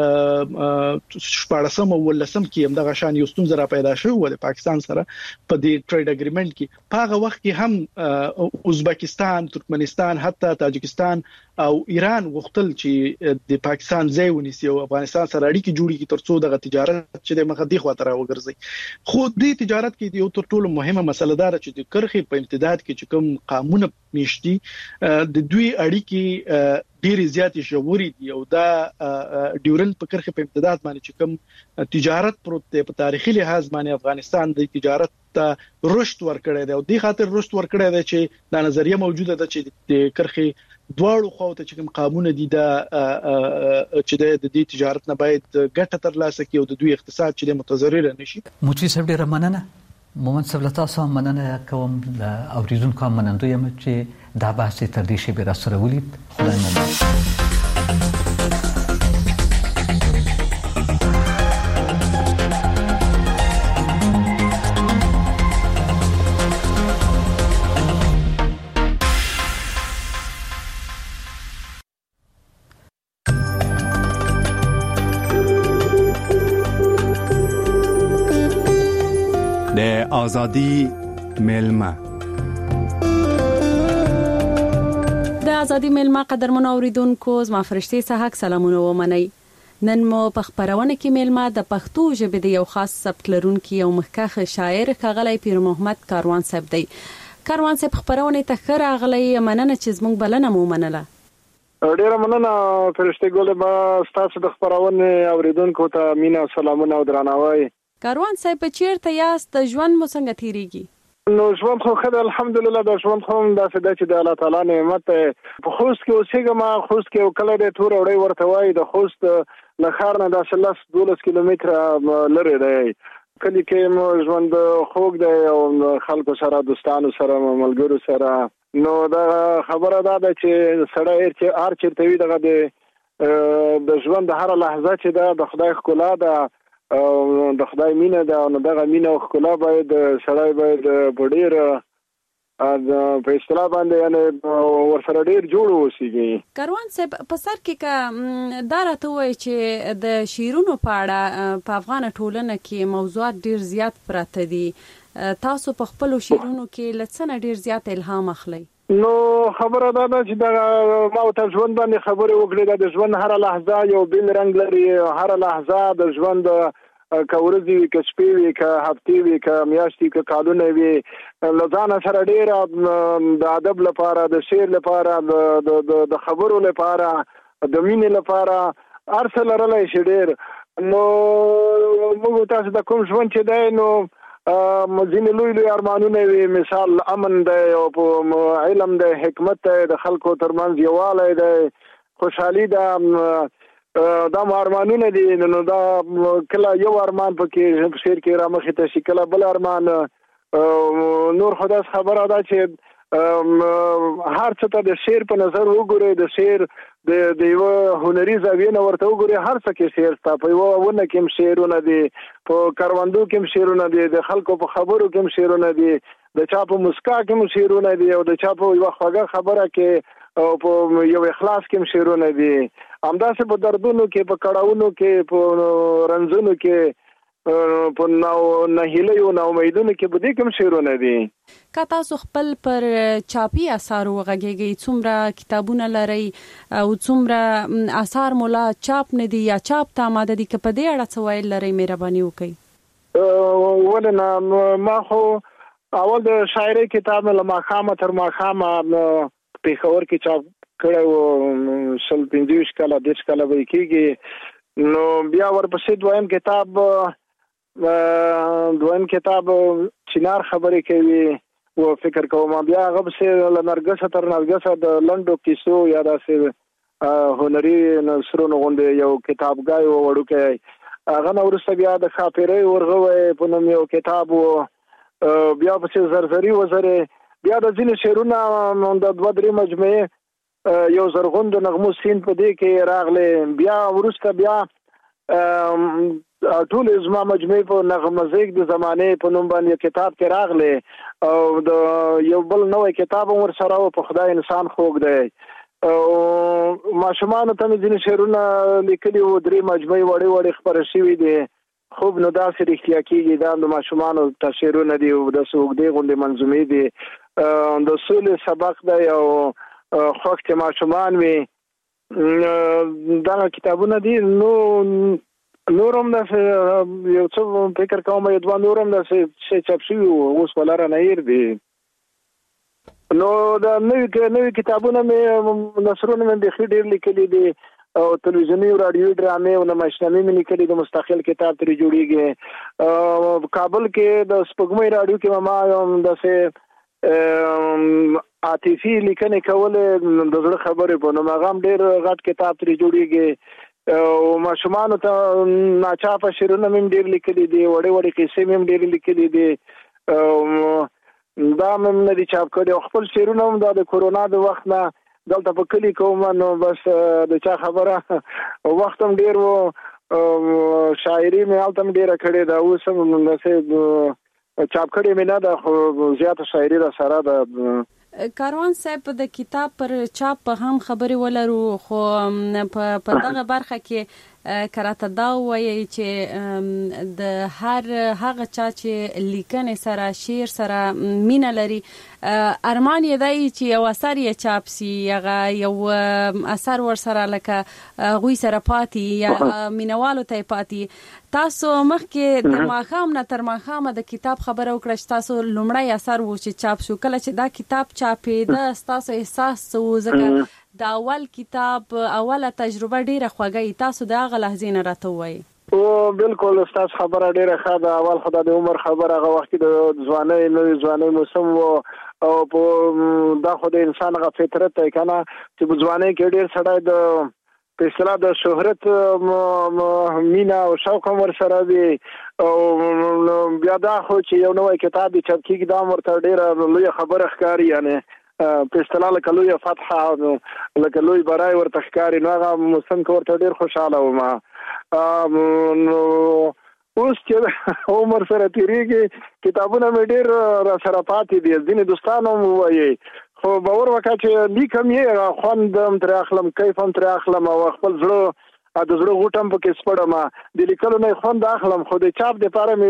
او 2015 کې هم دغه شان یو ستونزه را پیدا شوه د پاکستان سره په دې ټریډ اګریمنت کې په هغه وخت کې هم ازبکستان، ترکمنستان، حتی تاجکستان او ایران غوښتل چې د پاکستان ځای ونیسي او افغانستان سره اړیکې جوړې کړي ترڅو دغه تجارت چې د مخدي خواته راوګرځي. خو د تجارت کې یو تر ټولو مهمه مسله ده چې د کرخې په امتداد کې چې کوم قانون میشتي د دوی اړیکې ډېر زیات ژوري دي او دا ډیورنډ په کرښه په امتداد باندې چې کوم تجارت پروت دی په تاریخي لحاظ باندې افغانستان د تجارت ته رشد ورکړی دی او د خاطر رشد ورکړی دی چې د نظریه موجوده ده چې د کرښه دواړو خواو ته چې کوم قانون دي دا چې د دې تجارت نه باید ګټه ترلاسه کړي او د دوی اقتصاد چې متضرر نشي.
موچی صاحب ډیره مننه. مومن صاحب له تاسو مننه کوم د اوریدونکو منندوی یم چې دا بحث تر دې شی به را سره ولید. خدای مو
آزادی میلمه
د آزادی میلمه قدرمن اوریدونکو زما فرشتي صحاک سلامونه ومنئ. نن مو په خبرونه کې میلمه د پښتو ژبې د یو خاص سبک لرونکي او مخکښ شاعر ښاغلی پیر محمد کاروان صاحب دی. کاروان صاحب خبرونه ته ښه راغلی. مننه چې زموږ بلنه مو منله.
ډیره مننه فرشتي ګل. ما ستاسو د خبرونه اوریدونکو ته مینا سلامونه او درناوی.
کاروان صاحب چیرته یاست؟ ژوند مو څنګه تیریږي؟
نو ژوند خو خدای الحمدلله د ژوند خو داسې د چې د الله تعالی نعمت په خوست کې اوسېږم. خوست کې کله د تور وړي ورته وای د خوست له ښار نه د 12 کیلومتره لري دی. کلی کې مو ژوند خوږ دی او خلکو سره دوستانو سره ملګرو سره. نو دا خبره ده چې سړی هر چیرته وي دغه د ژوند هر لحظه چې ده د خدای ښکلا ده او د خدای مینه ده. نو دغه مینه او ښکلا باید سړی باید په ډیر په اصطلاح باندې یعنی ورسره ډیر جوړ اوسېږي.
کاروان صاحب په سر کې دا راته وایي چې د شعرونو په اړه په افغان ټولنه کې موضوعات ډیر زیات پراته دي. تاسو په خپل شعرونو کې لڅنه ډیر زیات الهام اخلي.
نو خبره ده چې دا ما ته ژوند باندې خبرې وکړې. د ژوند هر لحظه یو بل رنگ لري. هر لحظه د ژوند کورځي وي که شپې وي که هفتې وي که میاشتې که کالونه وي. لزان سره ډیر د ادب لپاره د شعر لپاره د خبرو لپاره د مینې لپاره ارسل لرلای شي ډیر. نو موږ تاسو د کوم ژوند چې دی نو مزین لوی ارمانونه وي. مثال امن دی او علم دی حکمت دی د خلکو ترمنځ یووالی دی خوشحالي ده. دا ارمانونه دي. نو دا کله یو ارمان پکې شعر کې را مخې ته شي کله بل ارمان. نور خدای خبره ده چې هر څه ته د شعر په نظر وګورئ. د شعر د یو هنري زاویې نه ورته وګورئ. هر څه کې شعر ستا په یو ونه کې شعرونه دي په کاروندو کې شعرونه دي د خلکو په خبرو کې شعرونه دي د چا په مسکا کې شعرونه دي او د چا په یو خوږه خبره کې او په یو اخلاص کې شعرونه دي. همداسې په دردونو کې په کړهونو کې په رنځونو کې په نهیلیو نو امیدونو کې په دې کوم شعرونه دي.
که تاسو خپل پر چاپی اثار وغږیږئ څومره کتابونه لرئ او څومره اثار مولا چاپ نه دي یا چاپ ته آماده دي که په دې اړه څه ویل لرئ مهرباني وکړئ.
ولې ما خو اول د شاعري کتاب له ماښامه تر ماښامه پیښور کې چاپ کړی و 25 کاله 10 کاله به کېږي. نو بیا ورپسې دویم کتاب چنار خبرې کوي و فکر کوم بیا هغه به له نرګسه تر نرګسه د لنډو کیسو یا داسې هنري نثرونو غوندې یو کتابګای و وړوکی. هغه نه وروسته بیا د ښاپیرۍ ورغوی په نوم یو کتاب و. بیا پسې زرزري وزرې. بیا د ځینې شعرونه د 2-3 مجموعې یو زرغون د نغمو سین په دې کې راغلی. بیا وروسته بیا ټول زما مجموعې په نغمزیک د زمانې په نوم باندې کتاب کې راغلی او د یو بل نوې کتاب ور سره په خدای انسان خوږ دی. او ماشومان ته ځینې شعرونه لیکلي و 3 مجموعې وړې خبرې شوي دي. خوب نو داسې رښتیا کېږي دا د ماشومانو تشعرونه دي او د سوګدې غوندې منظومې دي. د سولې سبق دی او خوښ چې ماشومان وي دا کتابونه دي. نورم داسې یو څه فکر کوم یو 2 نورم داسې چاپ شوي اوس ولاره نه هیر دي. نو د نوې کتابونه مې نثرونه مې بخي ډېر لیکلي دي او تلویزیوني او رادیو ډرامې او نمایشنامې مې لیکلي د مستقل کتاب ترې جوړیږي. کابل کې د سپوږمۍ رادیو کې ما داسې عاطفي لیکنې کولې د زړه خبرې په نوم هغه هم ډېر غټ کتاب ترې جوړیږي. او ماشومانو ته ناچاپه شعرونه مې ډېر لیکلي دي، وړې وړې قصې مې ډېر لیکلي دي. دا مې نه دي چاپ کړي او خپل شعرونه هم د کورونا د وخت نه دلته په کلی کوم نو بس د چا خبره وخت هم ډېر و، شاعري مې هلته هم ډېره کړې ده، اوس هم داسې چاپ کړې مې نه ده، خو زیاته شاعري را سره ده.
کاروان صاحب د کتاب پر چاپ هم خبرې ولرو، خو په دغه برخه کې کراته دا وایي چې د هر هغه چا چې لیکنې سره شعر سره مینه لري ارمان یې دی چې یو اثر یې چاپ سي، هغه یو اثر ور سره لکه غوي سره پاتې یا مینوالو ته پاتې. تاسو مخکې د ماښام نه تر ماښامه د کتاب خبره وکړه چې تاسو لومړی اثر و چې چاپ شو، کله چې دا کتاب چاپېده ستاسو احساس څه و؟ ځکه د اول کتاب اوله تجربه ډیره خوږه، تاسو د هغه لحظې نه راته وایي.
او بالکل استاد خبره ډیره ښه ده. اول خدای د عمر خبره هغه وخت د ځوانۍ موسم و او دا خو د انسان هغه فطرت دی کنه چې په ځوانۍ کې ډیر سړی د په اصطلاح د شهرت مینا او شوق ور سره وي او بیا دا خو چې یو نوې کتاب چاپ کیږي دا ورته ډیره لوی خبره ښکاري، یعنی په اصطلاح لکه لوی فتحه لکه لوی برای ورته ښکاري. نو هغه موسم کې ورته ډیر خوشاله وم. اوس چې عمر سره تیریږي کتابونه مې ډیر را سره پاتې دي، ځینې دوستانو وایي، خو باور وکړه چې لیکم یې خوند هم ترې اخلم، کیف هم ترې اخلم او خپل زړه د زړه غوټم پکې سپړم، د لیکلو نه خوند اخلم، خو د چاپ دپاره مې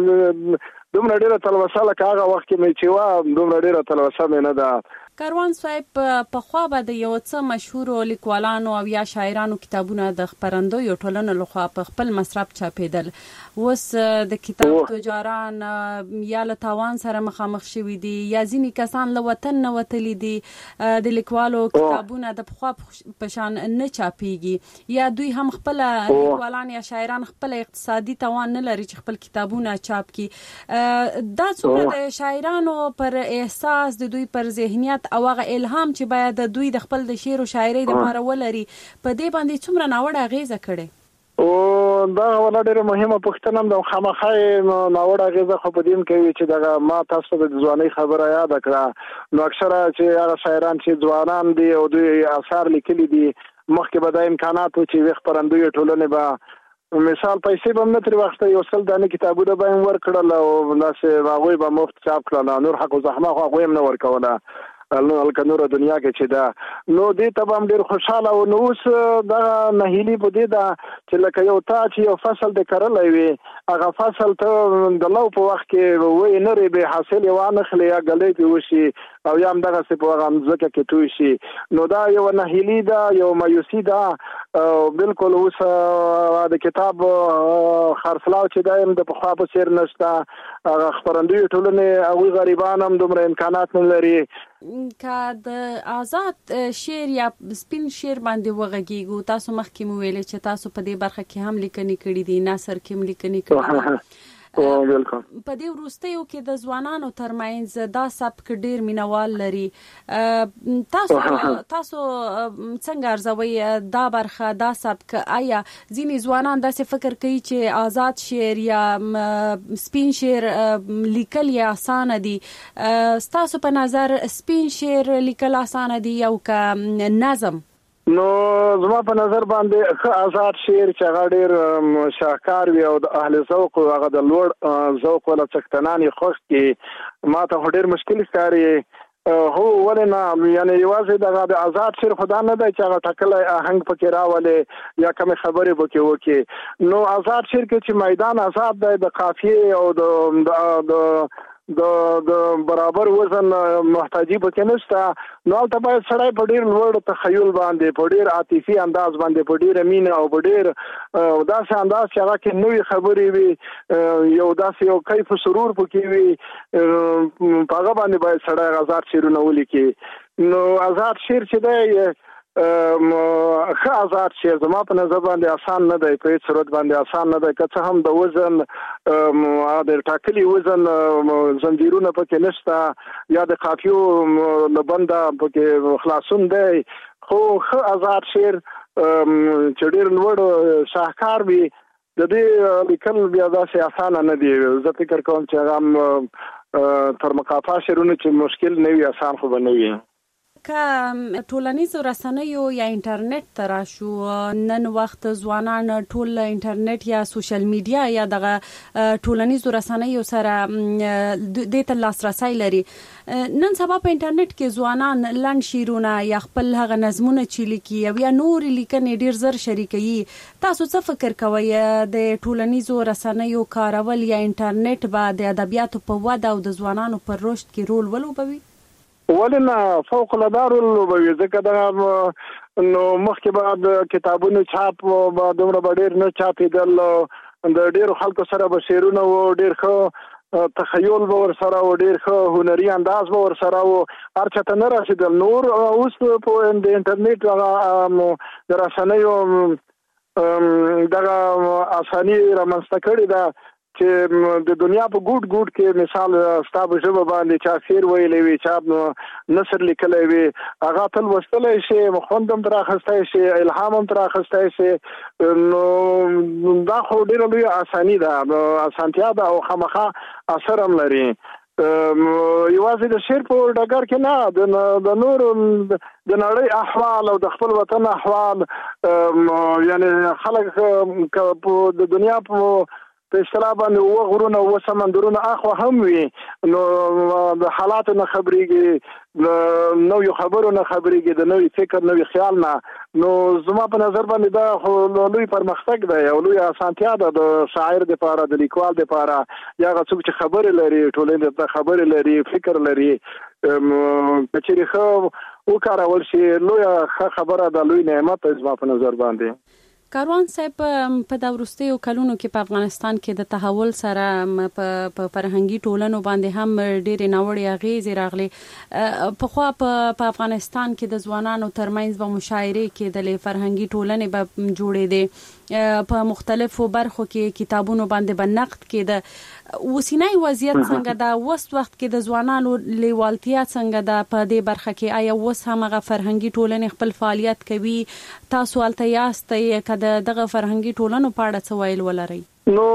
دومره ډیره تلوسه لکه هغه وخت کې مې چې وه دومره ډیره تلوسه مې نه ده.
کاروان صاحب پخوا به د یو څه مشهورو لیکوالانو او یا شاعرانو کتابونه د خپرندویو ټولنو لخوا په خپل مصرف چاپېدل، اوس د کتاب تجاران یا له تاوان سره مخامخ شوي دي یا ځینې کسان له وطن نه وتلي دي، د لیکوالو کتابونه د پخوا په شان نه چاپېږي یا دوی هم خپل لیکوالان یا شاعران خپل اقتصادي توان نه لري چې خپل کتابونه چاپ کړي. دا څومره د شاعرانو پر احساس د دوی پر ذهنیت او هغه الهام چې باید د دوی د خپل د شعر او شاعرۍ لپاره ولري په دې باندې څومره ناوړه اغیزه کړې؟
او دا ولا ډېره مهمه پوښتنه ده، خامخا ناوړه اغیزه خو په دې کوي چې دغه ما تاسو د ځوانۍ خبره یاد کړه. نو اکثره چې هغه شاعران چې ځوانان دي او دوی آثار لیکلي دي مخکې به د امکاناتو چې خپرندوی ټولنې به مثال پیسې به نه ترې واخیسته، یو سل دانې کتابونه به یې ورکړل او داسې هغوی به مفت چاپ کړل، نور حق و زحمه خو هغوی هم نه ورکوله الکه نور دنیا کې چې دا نو دې ته هم ډېر خوشاله و. نو اوس دغه نهیلي په دې ده چې لکه یو تا چې یو فصل د کرلی وي هغه فصل ته د لو په وخت کې وی نرې به حاصل یې وانخلې یا ګلی پې وشي او یا هم دغسې په هغه مځکه کې توی شي، نو دا یو نهیلي ده، یو مایوسي ده. بالکل اوس د کتاب خرڅلاو چې دا هم د پخوا په څېر نشته، هغه خپرندوی ټولنې هغوی غریبان هم دومره امکانات نه لري.
که د آزاد شعر یا سپین شعر باندې وغږیږو، تاسو مخکې مو ویلې چې تاسو په دې برخه کې هم لیکنې کړي دي، نثر کې هم لیکنې کړي دي. په دې وروستیو کې د ځوانانو ترمنځ دا سبک ډیر مینوال لري، تاسو څنګه ارزوئ دا برخه دا سبک؟ آیا ځینې ځوانان داسې فکر کوي چې آزاد شعر یا سپین شعر لیکل یې اسانه دي؟ ستاسو په نظر سپین شعر لیکل اسانه دي یا که نظم؟
نو زما په نظر باندې آزاد شعر چې هغه ډېر شاهکار وي او د اهل ذوق هغه د لوړ ذوق ولا څښتنان یې خوښ کړي، ما ته خو ډېر مشکل ښکاري. هو ولې نه، یعنې یوازې دغه د آزاد شعر خو دا نه دی چې هغه ټاکلی آهنګ پکې راولې یا کمې خبرې پکې وکړي. نو آزاد شعر کې چې میدان آزاد دی د قافیې او د د برابر وزن محتاجی پکې نشته نو ته باید سړی په ډیر لوړ تخیل باندې په ډیر عاطفي انداز باندې په ډیر مینه او په ډیر داسې انداز چې هغه کې نوې خبرې وي یو داسې یو کیف سرور پکې وي په هغه باندې باید سړی آزاد شعرونه ولیکي نو آزاد شعر چې دی ښه آزاد شعر زما په نظر باندې آسان نه دی په هیڅ صورت باندې آسان نه دی که څه هم د وزن د ټاکلي وزن زنجیرونه پکې نشته یا د قافیو له بنده پکې خلاصون دی خو ښه آزاد شعر چې ډېر لوړ شاهکار وي د دې لیکل بیا داسې اسانه نه دی زه فکر کوم چې هغه تر مقافا شعرونه چې مشکل نه وي آسان خو به نه وي
که ټولنیزو رسنیو یا انټرنیټ ته راشو نن وخت ځوانان ټول انټرنیټ یا سوشل میډیا یا دغه ټولنیزو رسنیو سره د ته لاسرسي لري نن سبا په انټرنیټ کې ځوانان لنډ شعرونه یا خپل هغه نظمونه چې لیکي یا نور لیکنې ډیر زر شریکي تاسو څه فکر کوئ د ټولنیزو رسنیو کارول یا انټرنیټ به د ادبیاتو په وده او د ځوانانو پر رشد کې رول ولوبوي
ولنه فوق العاده ولوبوي ځکه دا نو مخکې بعد کتابونو چاپ به دومره ډیر نه چاپېدل د ډیرو خلکو سره به شعرونه و ډیر ښه تخیل به ورسره و ډیر ښه هنري انداز به ورسره و هر چاته نه رسېدل نور اوس په د انټرنیټ د رسنیو دغه اساني رامنځته کړې ده چې د دنیا په ګوټ ګوټ کې مثال ستاسو ژبه باندې چا شعر ویلی وي چا نثر لیکلی وي هغه تل وستلی شي خوند هم تر اخیستی شي الهام هم تر اخیستی شي نو دا خو ډېره لویه اساني ده اسانتیا ده او خامخا اثر هم لري یوازې د شعر په ډګر کې نه د نورو د نړۍ احوال او د خپل وطن احوال یعنی خلک د دنیا په اصطلاح باندې غرونه او سمندرونه اخوا هم وي نو د حالاتو نه خبرېږي نو یو خبرو نه خبرېږي د نوې فکر نوې خیال نه نو زما په نظر باندې دا خو لوی پرمختګ دی او لوی اسانتیا ده د شاعر لپاره د لیکوال لپاره یا هغه څوک چې خبرې لري ټولنې ته خبرې لري فکر لري کچېرې ښه وکارول شي لویه خبره ده لوی نعمت زما په نظر باندې
کاروان صاحب په د وروستیو کلونو کې په افغانستان کې د تحول سره په فرهنګي ټولنو باندې هم ډېرې ناوړې اغېزې راغلي پخوا په افغانستان کې د ځوانانو ترمنځ به مشاعرې کېدلې فرهنګي ټولنې به جوړېدې په مختلفو برخو کې کتابونو باندې به نقد کېده اوسنی وضعیت څنګه ده وست وخت کې د ځوانانو لیوالتیا څنګه ده په دې برخه کې آیا اوس هم هغه فرهنګي ټولنې خپل فعالیت کوي تاسو هلته یاستئ که دغه فرهنګي ټولنو په اړه څه ویل ولرئ
نو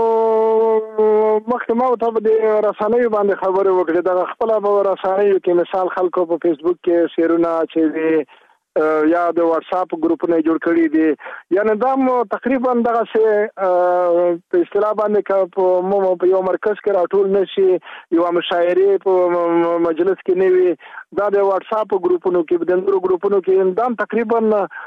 مخکې ما ته د رسنیو باندې خبرې وکړې دغه خپله په رسنیو کې مثال خلکو په فیسبوک کې شعرونه چې یا د واتس اپ ګروپونه جوړ کړي دي یعنی دا تقریبا دغه څه په اصطلاح باندې په یو مرکز کې راټول نشي یو مشاعرې په مجلس کې نه وي دا د واتس اپ ګروپونو کې د نورو ګروپونو کې دا تقریبا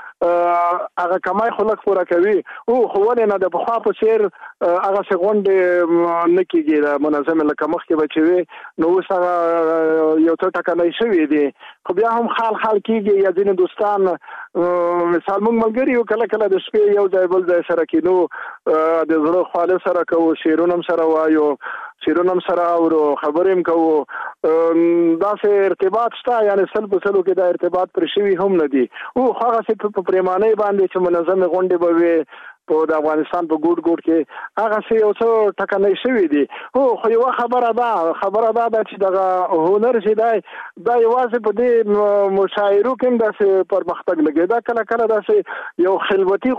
هغه کمای خلک پوره کوي او خو ولې نه د بخوا په شعر هغه څه غونډې نه کېږي د منظمې لکه مخکې به چې وي نو اوس هغه یو څه ټکنی شوي دي خو بیا هم خال کېږي یا ځینې دوستان مثال موږ ملګري یو کله کله د شپې یو ځای بل ځای سره کېنو د زړه خواله سره کوو شعرونه هم سره وایو شعرونه هم سره اورو خبرې هم کوو داسې ارتباط شته یعنی سل په سلو کې دا ارتباط پر شوي هم نه دي او هغه څه په پریمانۍ باندې چې منظمې غونډې به وي په د افغانستان په ګوټ ګوټ کې هغه څه یو څه ټکنۍ شوي دي خو یوه خبره ده چې دغه هنر چې دی دا یوازې په دې مشاعرو کې هم داسې پرمختګ لګي دا کله کله داسې یو خلوتي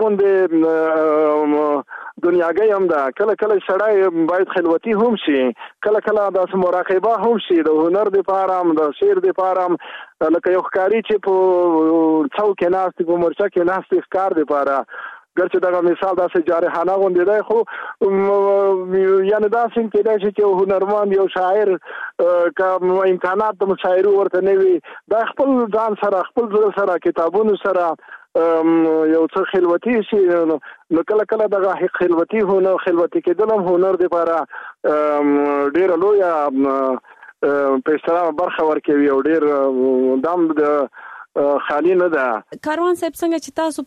غوندې دنیاګۍ هم ده کله کله سړی باید خلوتي هم شي کله کله داسې مراقبه هم شي د هنر دپاره هم د شعر دپاره هم لکه یو ښکاري چې په څوک کې ناست په مورچه کې ناست ښکار دپاره ګرچې دغه مثال داسې جارحانه غوندې دی خو یعنې داسې کېدای شي چې یو هنرمند یو شاعر که امکانات د مشاعرو ورته نه وي دا خپل ځان سره خپل زړه سره کتابونو سره یو څه خلوتي شي نو کله کله دغه خلوتي کېدل هم هنر دپاره ډېره لویه په اصطلاح برخه ورکوي او ډېر دام د خالی نه ده.
کاروان صاحب څنګه چې تاسو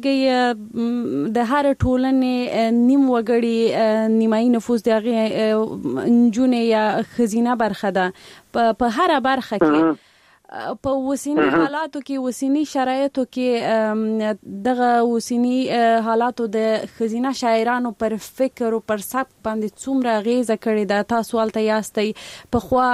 پوهیږئ د هر ټولنې نیم وګړي نیمایي نفوس د هغه نجونې یا خزینه برخه ده په هر برخه کې په وسینی حالاتو کې وسینی شرایطو کې دغه وسینی حالاتو د خزینه شاعرانو پر فکر او پر سبک باندې څومره غیزه کړې ده. تاسو ولته یاستئ په خوا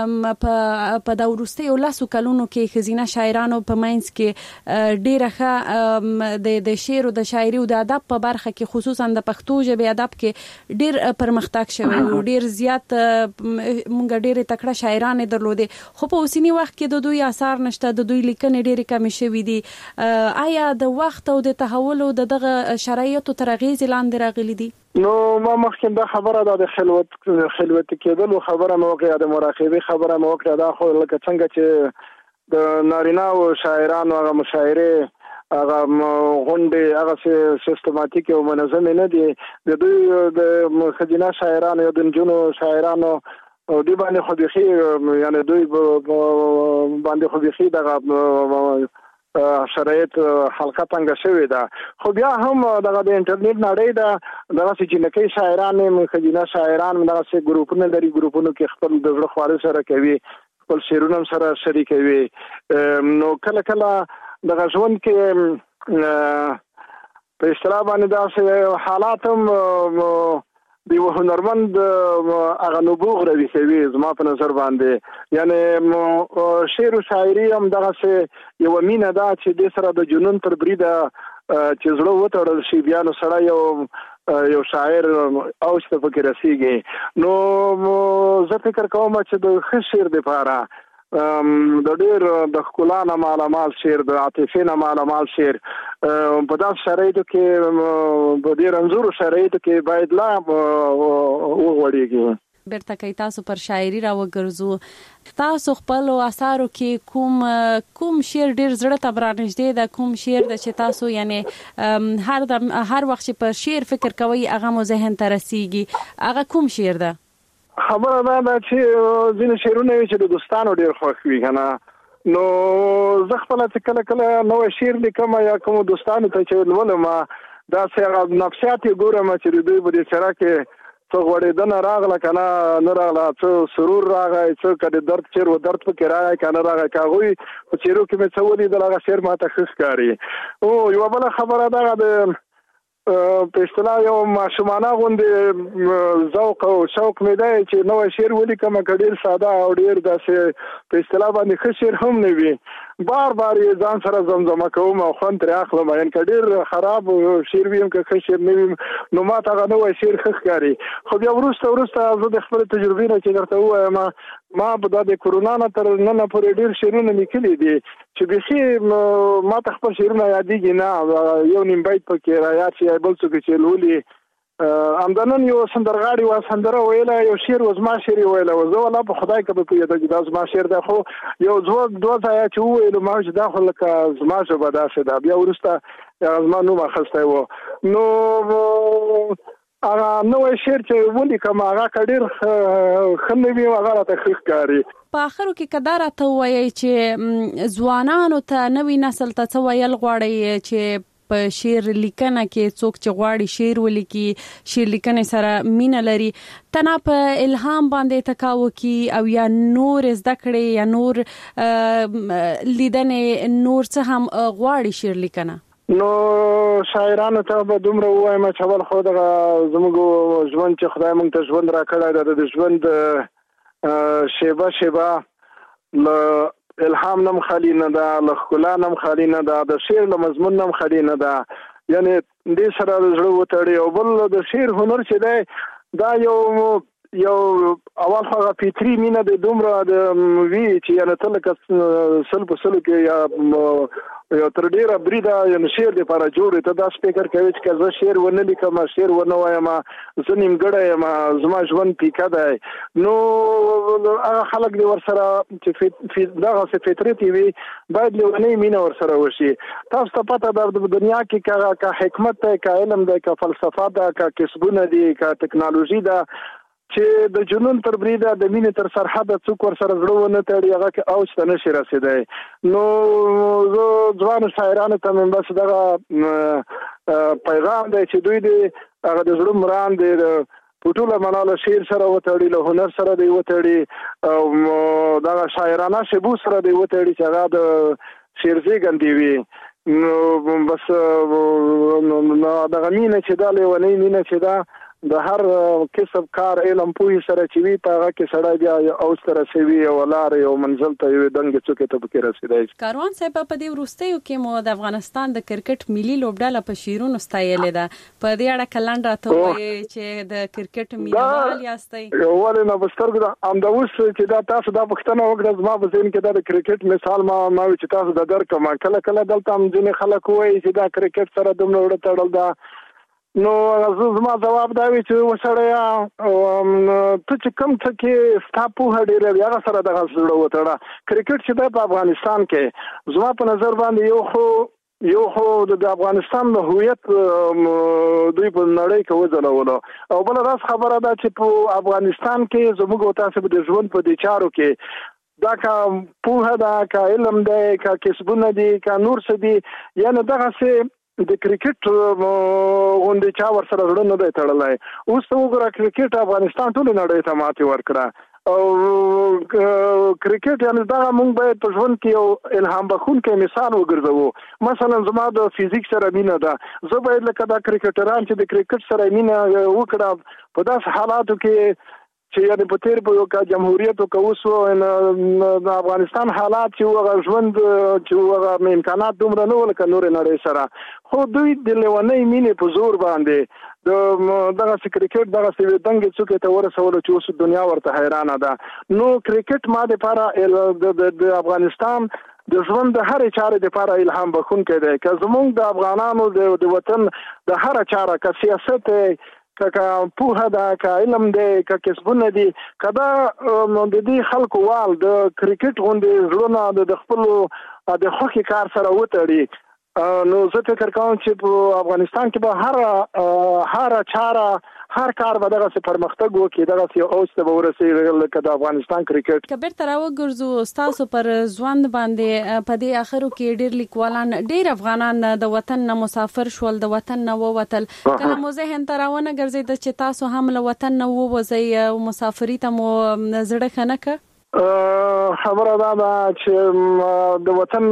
په د ورستیو لاسو کلونو کې خزینه شاعرانو په مینس کې ډیره ښه د شعر او د شاعري او د ادب په برخه کې خصوصا د پښتو ژبې ادب کې ډیر پرمختګ شوی او ډیر زیات مونږ ډیره تکړه شاعران درلودي، خو په وسینی وخت کې د دوی اثار نشته، د دوی لیکنې ډېرې کمې شوې دي. آیا د وخت او د تحول او دغه شرایطو تر اغېزې لاندې راغلي دي؟
نو ما مخکې دا خبره ده د خلوت کېدلو خبره مې وکړه، د مراقبې خبره مې وکړه. دا خو لکه څنګه چې د نارینه او شاعرانو هغه مشاعرې هغه غونډې هغه سیستماتیک او منظم نه دي. د دوی د خزینه شاعرانو یا د نجونو شاعرانو او دی باندې خو بيخي یعنی دوی باندې خو بيخي دغه شرایط حلقه څنګه شوی ده. خو بیا هم دغه د انټرنیټ نړۍ ده، دغه چې نکي شاعران خزینه شاعران دغه ګروپونه لري، ګروپونو کې خپل د زړه خواره سره کوي، خپل شعرونه سره شریکوي. نو کله کله دغه ژوند کې په اصطلاح باندې دا حالات هم دی هنرمند هغه نبوغ روي کوي زما په نظر باندې. یعنی شعر او شاعري هم دغه یو مینه ده چې د سره د جنون تر بریده چې زړه وتړل شي بیا نو سره یو شاعر او څه فکر رسیږي. نو زه فکر کوم چې د ښه شعر لپاره د ډېر د ښکلا نه مالامال شعر، د عاطفې نه مالامال شعر په داسې شرایطو کې په ډېر انځورو شرایطو کې باید لا وغوړېږي.
بیرته کوي تاسو پر شاعري راوګرځو، تاسو خپل اثارو کې کوم شعر ډېر زړه ته برانږدې ده؟ کوم شعر ده چې تاسو یعنی هر وخت چې پر شعر فکر کوئ هغه مو ذهن ته رسیږي؟ هغه کوم شعر ده؟
خبره ده چې ځینې شعرونه چې د دوستانو ډېر خوښ وي که نه، نو زه خپله چې کله کله نوی شعر لیکم یا کومو دوستانو ته چې لولم داسې هغه نفسیات یې ګورم چې د دوی په دې څېره کې څه غوړېدنه راغله که نه راغله، څه سرور راغی، څه که د درد شعر و درد پکې راغی که نه راغی. که هغوی په څېرو کې مې څه ولیدل هغه شعر ماته ښه ښکاري. یوه بله خبره دغه د په اصطلاح یو ماشومانه غوندې ذوق او شوق مې دی چې نوی شعر ولیکم که ډېر ساده او ډېر داسې په اصطلاح باندې ښه شعر هم نه وي، بار بار یې ځان سره زمزمه کوم او خوند ترې اخلم. یعنې که ډېر خراب شعر وي که ښه شعر نه وي نو ماته هغه نوی شعر ښه ښکاري. خو بیا وروسته زه د خپلې تجربې نه چې درته ووایم ما په د کرونا نه تر ننه پورې ډېر شعرونه لیکلي دي چې بیخي ما ته خپل شعرونه یادېږي نه، یو نیم بیت پکې رایاد شي بل څوک چې لولي. همدنن یو سندرغاړي و سندره ویله، یو شعر و زما شعر یې ویله، زه والله په خدای که به پوهېده چې دا زما شعر دی، خو یو دوه ځایه چې وویلو ما چې دا خو لکه زما ژبه داسې ده. بیا وروسته زما نوم اخیستی و. نو هغه نوی شعر چې ولیکم هغه که ډېر ښه نه وي هغه راته ښه ښکاري.
په آخرو کې که دا راته ووایئ چې ځوانانو ته نوي نسل ته څه ویل غواړئ چې په شعر لیکنه کې څوک چې غواړي شعر ولیکي، شعر لیکنې سره مینه لري، تنها په الهام باندې تکاو کی او یا نور زده کړي یا نور لیدنې نور څه هم غواړي شعر لیکنه؟
نو شاعرانو ته به دومره ووایم چې اول خو دغه زموږ ژوند چې خدای موږ ته ژوند راکړی دی د ژوند شیبه شیبه له الهام نم خالی نه ده، له ښکلا نم خالی نه ده، د شعر له مضمون نم خالی نه ده. یعنی دې سره د زړه وتړي. او بل د شعر هنر چې دی دا یو اول خو هغه فطري مینه د دومره د وي چې یعنې ته لکه سل په سلو کې یا تر ډېره بریده یعنې شعر دپاره جوړ ته داسې فکر کوي چې که زه شعر ونه لیکم شعر ونه وایم زه نیمګړی یم زما ژوند پیکه دی. نو هغه خلک دې ورسره چې دغسې فطرت یې وي باید لیونۍ مینه ورسره وشي. تاسو ته پته ده په دنیا کې که حکمت دی، که علم دی، که فلسفه ده، که کسبونه دي، که ټکنالوژي ده، چې د جنون تر بریده د مینې تر سرحد څوک ور سره زړه ونه تړي هغه کې اوج ته نشي رسیدای نو زه ځوان شاعرانو ته هم بس دغه پیغام دی چې دوی د هغه د زړه مرام دی په ټوله معنا له شعر سره وتړي له هنر سره دی وتړي او دغه شاعرانه شبو سره دی وتړي چې هغه د شعر زیږندې وي نو بس دغه مینه چې دا لیونی مینه چې دا د هر کسب کار علم پوهی سره چې وی په هغه کې سړی بیا او سره سوي او لار یو منزل ته یو دنګ څوکې ته پکې رسیدای.
کاروان صاحب په دې وروستیو کې مو د افغانستان د کرکټ ملي لوبډله په شیرونو ستایلې ده په دې اړه کلند راته وایي چې د کرکټ مینوال یاستئ.
ولې نه بسترګو دا امدا اوس چې دا تاسو دا پښتنه وکړه زما په ذهن کې د کرکټ مثال ما چې تاسو د درک ما کله دلته هم ځینې خلک وایي چې دا کرکټ سره دومره وړه تړل دا نو زما جواب دا وی چې وسړیا ته چې کم څه کې ستاپو هډیره بیا سره د غسړو وتړه کرکټ چې د افغانستان کې زما په نظر باندې یو خو د افغانستان د هویت دوی په نړۍ کې وځلولو او بل راس خبره ده چې په افغانستان کې زموږ تاسو د ژوند په دي چارو کې دا کا په دا کا علم دی کا کسبونه دي کا نور څه دي یعنی دغه څه د کرکټ غونډه چا ور سره جوړ نه دی تړلای اوس ته وګوره کرکټ افغانستان ټول نړۍ ته ماتي ورکړه او کرکټ یعنی دا موږ باید په ژوند کې یو الهام بخښونکی مثال وګرځو مثلا زما د فزیک سره مینه ده زه باید لکه دا کرکټران چې د کرکټ سره مینه وکړه په داس حالاتو کې چې یعنی په تیر په یو کا جمهوریت او کوسو د افغانستان حالات چې هغه ژوند چې هغه امکانات دومره نه ولکه نور نړۍ سره خو دوی د لیونۍ مینې په زور باندې دغه کرکټ دغه سوي دنګ څوک ته ورسول چې اوس دنیا ورته حیرانه ده نو کرکټ ما د لپاره د افغانستان د ژوند د هر چارې لپاره الهام بخښونکی دی که زموږ د افغانانو د وطن د هر چاره که سیاست که پوهه ده که علم دی که کسبونه دي که دا د دې خلکو وال د کرکټ غوندې زړونه د خپلو د خوښې کار سره وتړي نو زه فکر کوم چې په افغانستان کې به هر چاره هر کار به دغه پرمختګ وکړي دغه یو اوج ته ورسېږي لکه د افغانستان کرکټ
کبیر تر وګرځو تاسو پر ځوان باندې په دې اخرو کې ډېر لیکوالان ډېر افغانان د وطن نه مسافر شول د وطن نه ووتل کله مو ذهن تراونه ګرځید چې تاسو هم له وطن نه ووځئ او مسافري ته مو زړه خنکه
خبره ده چې د وطن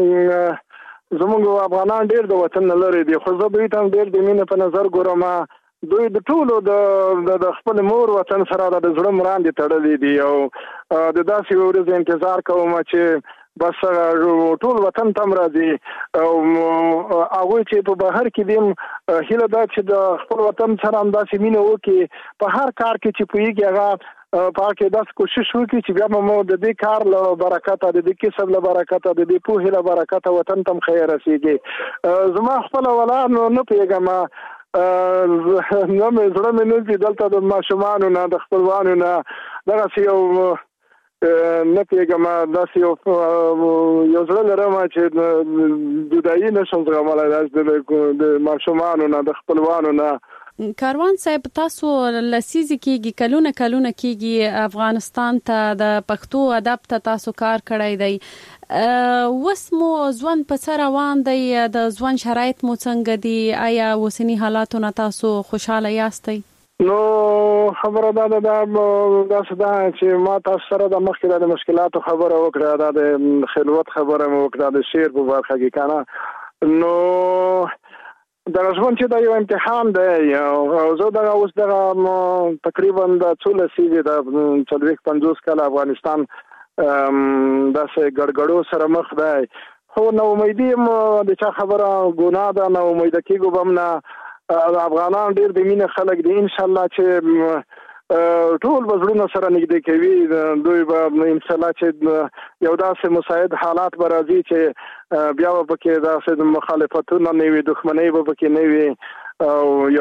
زموږ افغانان ډېر د وطن لري دي خو زه دوی ته ډېر د مینې په نظر ګورم دوی د ټولو د خپل مور وطن سره د زړه مراندې تړلې دي او د داسې ورځې انتظار کوم چې بس ټول وطن تم راځي او هغه چې په بهر کې دیم هیله دا چې د خپل وطن سره هم داسې مینه وکړي په هر کار کې چې پوهیږي هغه پاکه داس کوشش وکړي چې بیا مو د دې کار له برکت د دې کسب له برکت د دې په له برکت وطن تم خیر رسیږي زما خپل ولانو نه پیګم نو مې زړه مې نه دي دلته د ماشومانو نه د خپلوانو نه دغه یو نه پیګم داسې یو زړه لرم چې دودایي نشم زغملای د ماشومانو نه د خپلوانو نه
کاروان صاحب تاسو لسیزي کېږي کلونه کېږي افغانستان ته د پښتو ادب ته تاسو کار کړی دی وس مو ځوان په سر روان دی د ځوان شرایط مو څنګه دي آیا وسنی حالاتو نه تاسو خوشاله یاستئ
نو خبره ده چې ما تاسو سره د مخکې د مشکلاتو خبره وکړه د خلوت خبره مو وکړه د شعر په برخه کې کنه نو دا ژوند چې دا یو امتحان دی او زه دا اوس دا تقریبا د څول سیږي د 50 کال افغانستان داسې ګډګړو سره مخ دی خو نو امیدي د چا خبره ګناه ده نو امید کېږم بم نه افغانان ډېر د مینه خلک دي ان شاء الله چې ټول وزرونه سره نږدې کوي دوی به ان شاء الله چې یو داسې مساعد حالات به راځي چې بیا به پکې داسې مخالفتونه نه وي دښمنۍ به پکې نه وي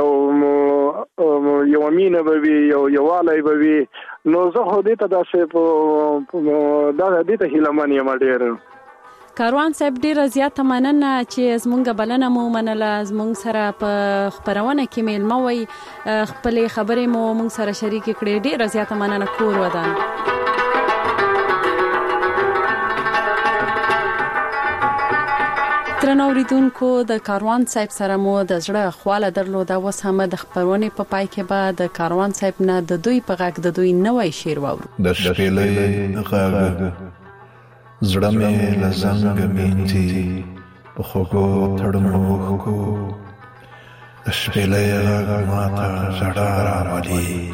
او یو مینه به وي یووالی به وي نو زه خو دې ته داسې دې ته هیله من یم ډېر
کاروان صاحب ډیره زیاته مننه چې زمونږ بلنه مو منله، زمونږ سره په خبرونه کې میلمه وای، خپل خبرې مو مونږ سره شریک کړې. ډیره زیاته مننه. کور ودان. درنو اوریدونکو، د کاروان صاحب سره مو د زړه خواله درلوده. اوس هم د خبرونې په پای کې به د کاروان صاحب نه د دوی په غږ د دوی نوی شعر واورو.
د شپېلې غږ زړه مې له زنګ مینځي، په خوږو تړمو کو د شپېلې غږ ماته ژړا راولي.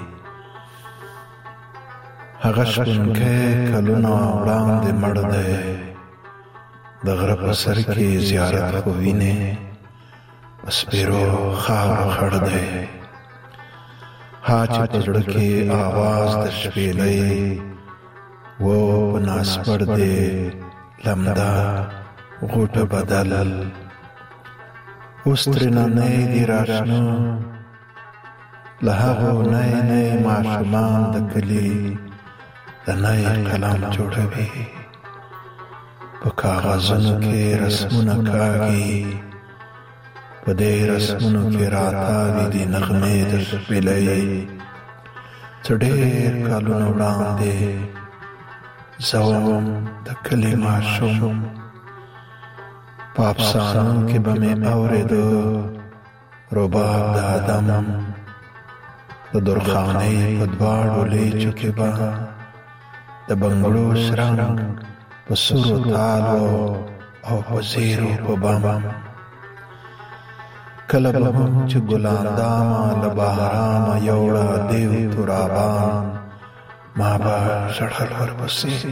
هغه شپونکی کلونه وړاندې مړ دی، د غره په سر کې زیارت خو وینې، په سپېرو خاورو خړ دی. ها چې په زړه کې آواز د شپېلۍ و په ناسپړ دی لمده غوټه بدل. اوس ترېنه نه دي راشنه له هغو نی نی ماشومان د کلي د نی قلم جوړوي. په کاغذونو کې رسمونه کاږي، په دې رسمونو کې راتاوي دي نغمې د شپېلۍ. څه ډېر کلونه وړاندې زه وم د کلي ماشوم، په افسانو کې به مې اورېده رباب د آدم، د درخانۍ په دواړو لیچو کې به د بنګړو شرنګ په سورو تالو او په زیرو په بم. کله به هم چې ګلاندامه له بهرامه یوړه دیو ترابان، ما به ژړل ورپسې.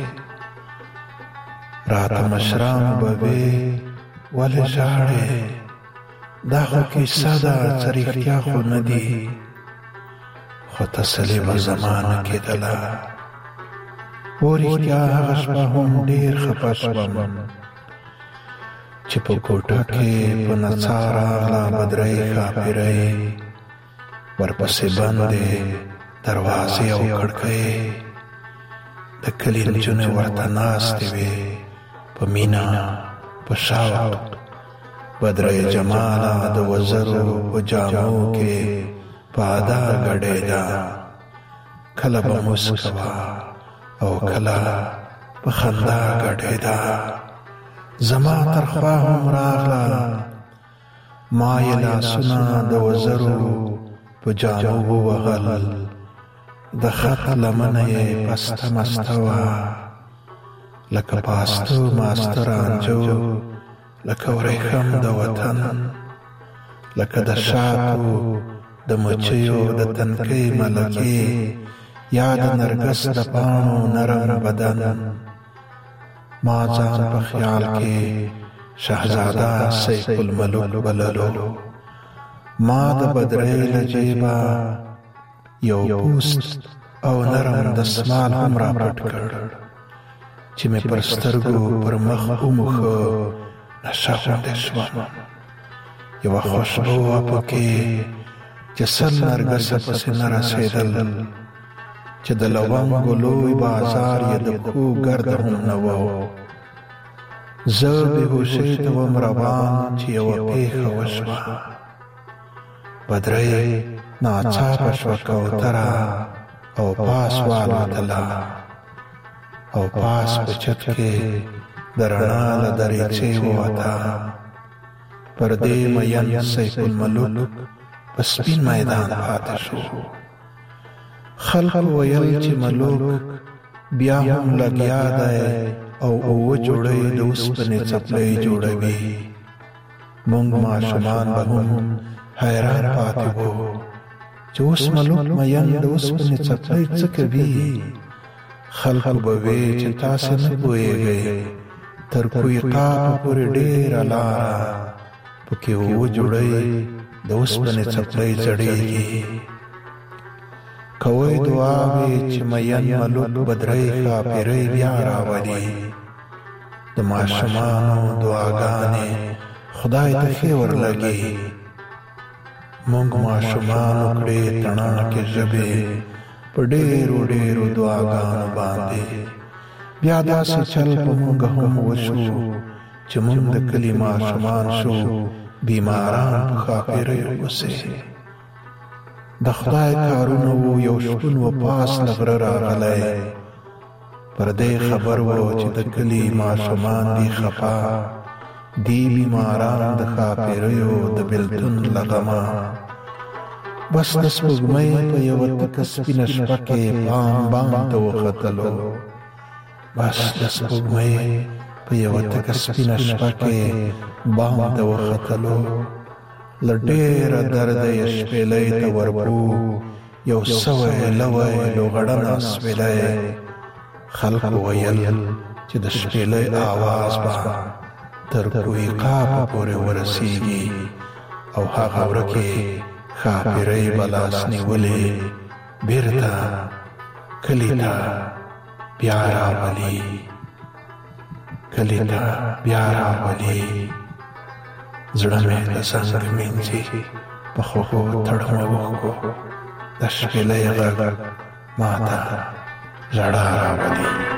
راته مشران به وې ولې ژاړې، دا خو کیسه ده څه رښتیا خو نه دي. خو تسلي به زما نه کېدله. و رښتیا هغه شپه هم ډېر خفه شوم چې په کوټه کې په نڅا راغله بدرۍ ښاپېرۍ، ورپسې بندې دروازې او کړکۍ. د کلي نجونې ورته ناستې وې په مینه په شوق. بدرۍ جماله د وزرو په جامو کې په ادا ګډېده، کله به موسکه وه او کله په خندا ګډېده. زما تر خوا هم راغله، ما یې لاسونه د وزرو په جامو ووهل، د خط لمنه یې پسته مسته وه، لکه پاستو ماسته رانجو، لکه ورېښم د وطن، لکه د شاتو د مچیو د تنکۍ ملکې، یا د نرګس د پاڼو نرم بدن. ما ځان په خیال کې شهزاده سیف الملوک بللو. ما د بدرۍ له جیبه یو پوست او نرم دستمال هم را پټ کړ چې مې پر سترګو پر مخ وموښه. نشه غوندې شوم، یوه خوشبو وه پکې چې سل نرګسه پسې نه رسېدل، چې د لونګو لوی بازار یې د پښو ګرده هم نه و. زه بېهوشۍ ته وم روان چې یوه پېښه وشوه. بدرۍ ناڅاپه شوه کوتره او پاس والوتله، او پاس په چت کې د رڼا له دریڅې ووته. پر دې مین سیف الملوک په سپین میدان پاتې شو. خلق ویل چې ملوک بیا هم لګیا دی او اوه جوړې د اوسپنې څپلۍ جوړوي. موږ ماشومان به هم حیران پاتې وو چې اوس ملوک مین د اوسپنې څپلۍ څه کوي. خلق به وی چې تاسې نه پوهېږئ، تر کویقاپ پورې ډېره لاره پکې اوه جوړې د اوسپنې څپلۍ ځړېږي. کوئ دعاوې چې مین ملوک بدرۍ ښاپېرۍ بیا راولي. د ماشومانو دعاګانې خدای ته ښې ورلګي. موږ ماشومانو کړې تڼاکې ژبې په ډېرو ډېرو دعاګانو باندې. بیا داسې چل په موږ هم وشو چې موږ د کلي ماشومان شو بیماران په خاپیریو پسې. د خدای کارونه وو یو شپون و پاس لغره راغلی، پر دې خبر وو چې د کلي ماشومان دی خفا، دی بیماران د خاپیریو د بلتون لغما. بس د سپوږمۍ په یوه تکه سپینه شپه کې بام بام ته وختلو، بس د سپوږمۍ په یوه تکه سپینه شپه کې بام ته وختلو. له ډېره درده یې شپېلۍ ته ورپو، یو سوی لوی لوغړنه سپېلۍ. خلق ویل چې د شپېلۍ آواز به تر کوی قاپه پورې ورسیږي او هغه ورکې خاپیرۍ به لاس نیولې بیرته کلي ته بیا راولي، کلي ته بیا راولي. زړه مې د څنګه مینځي په خوښو تړمه وښکو، د شپېلۍ غږ ماته ژړا راولي.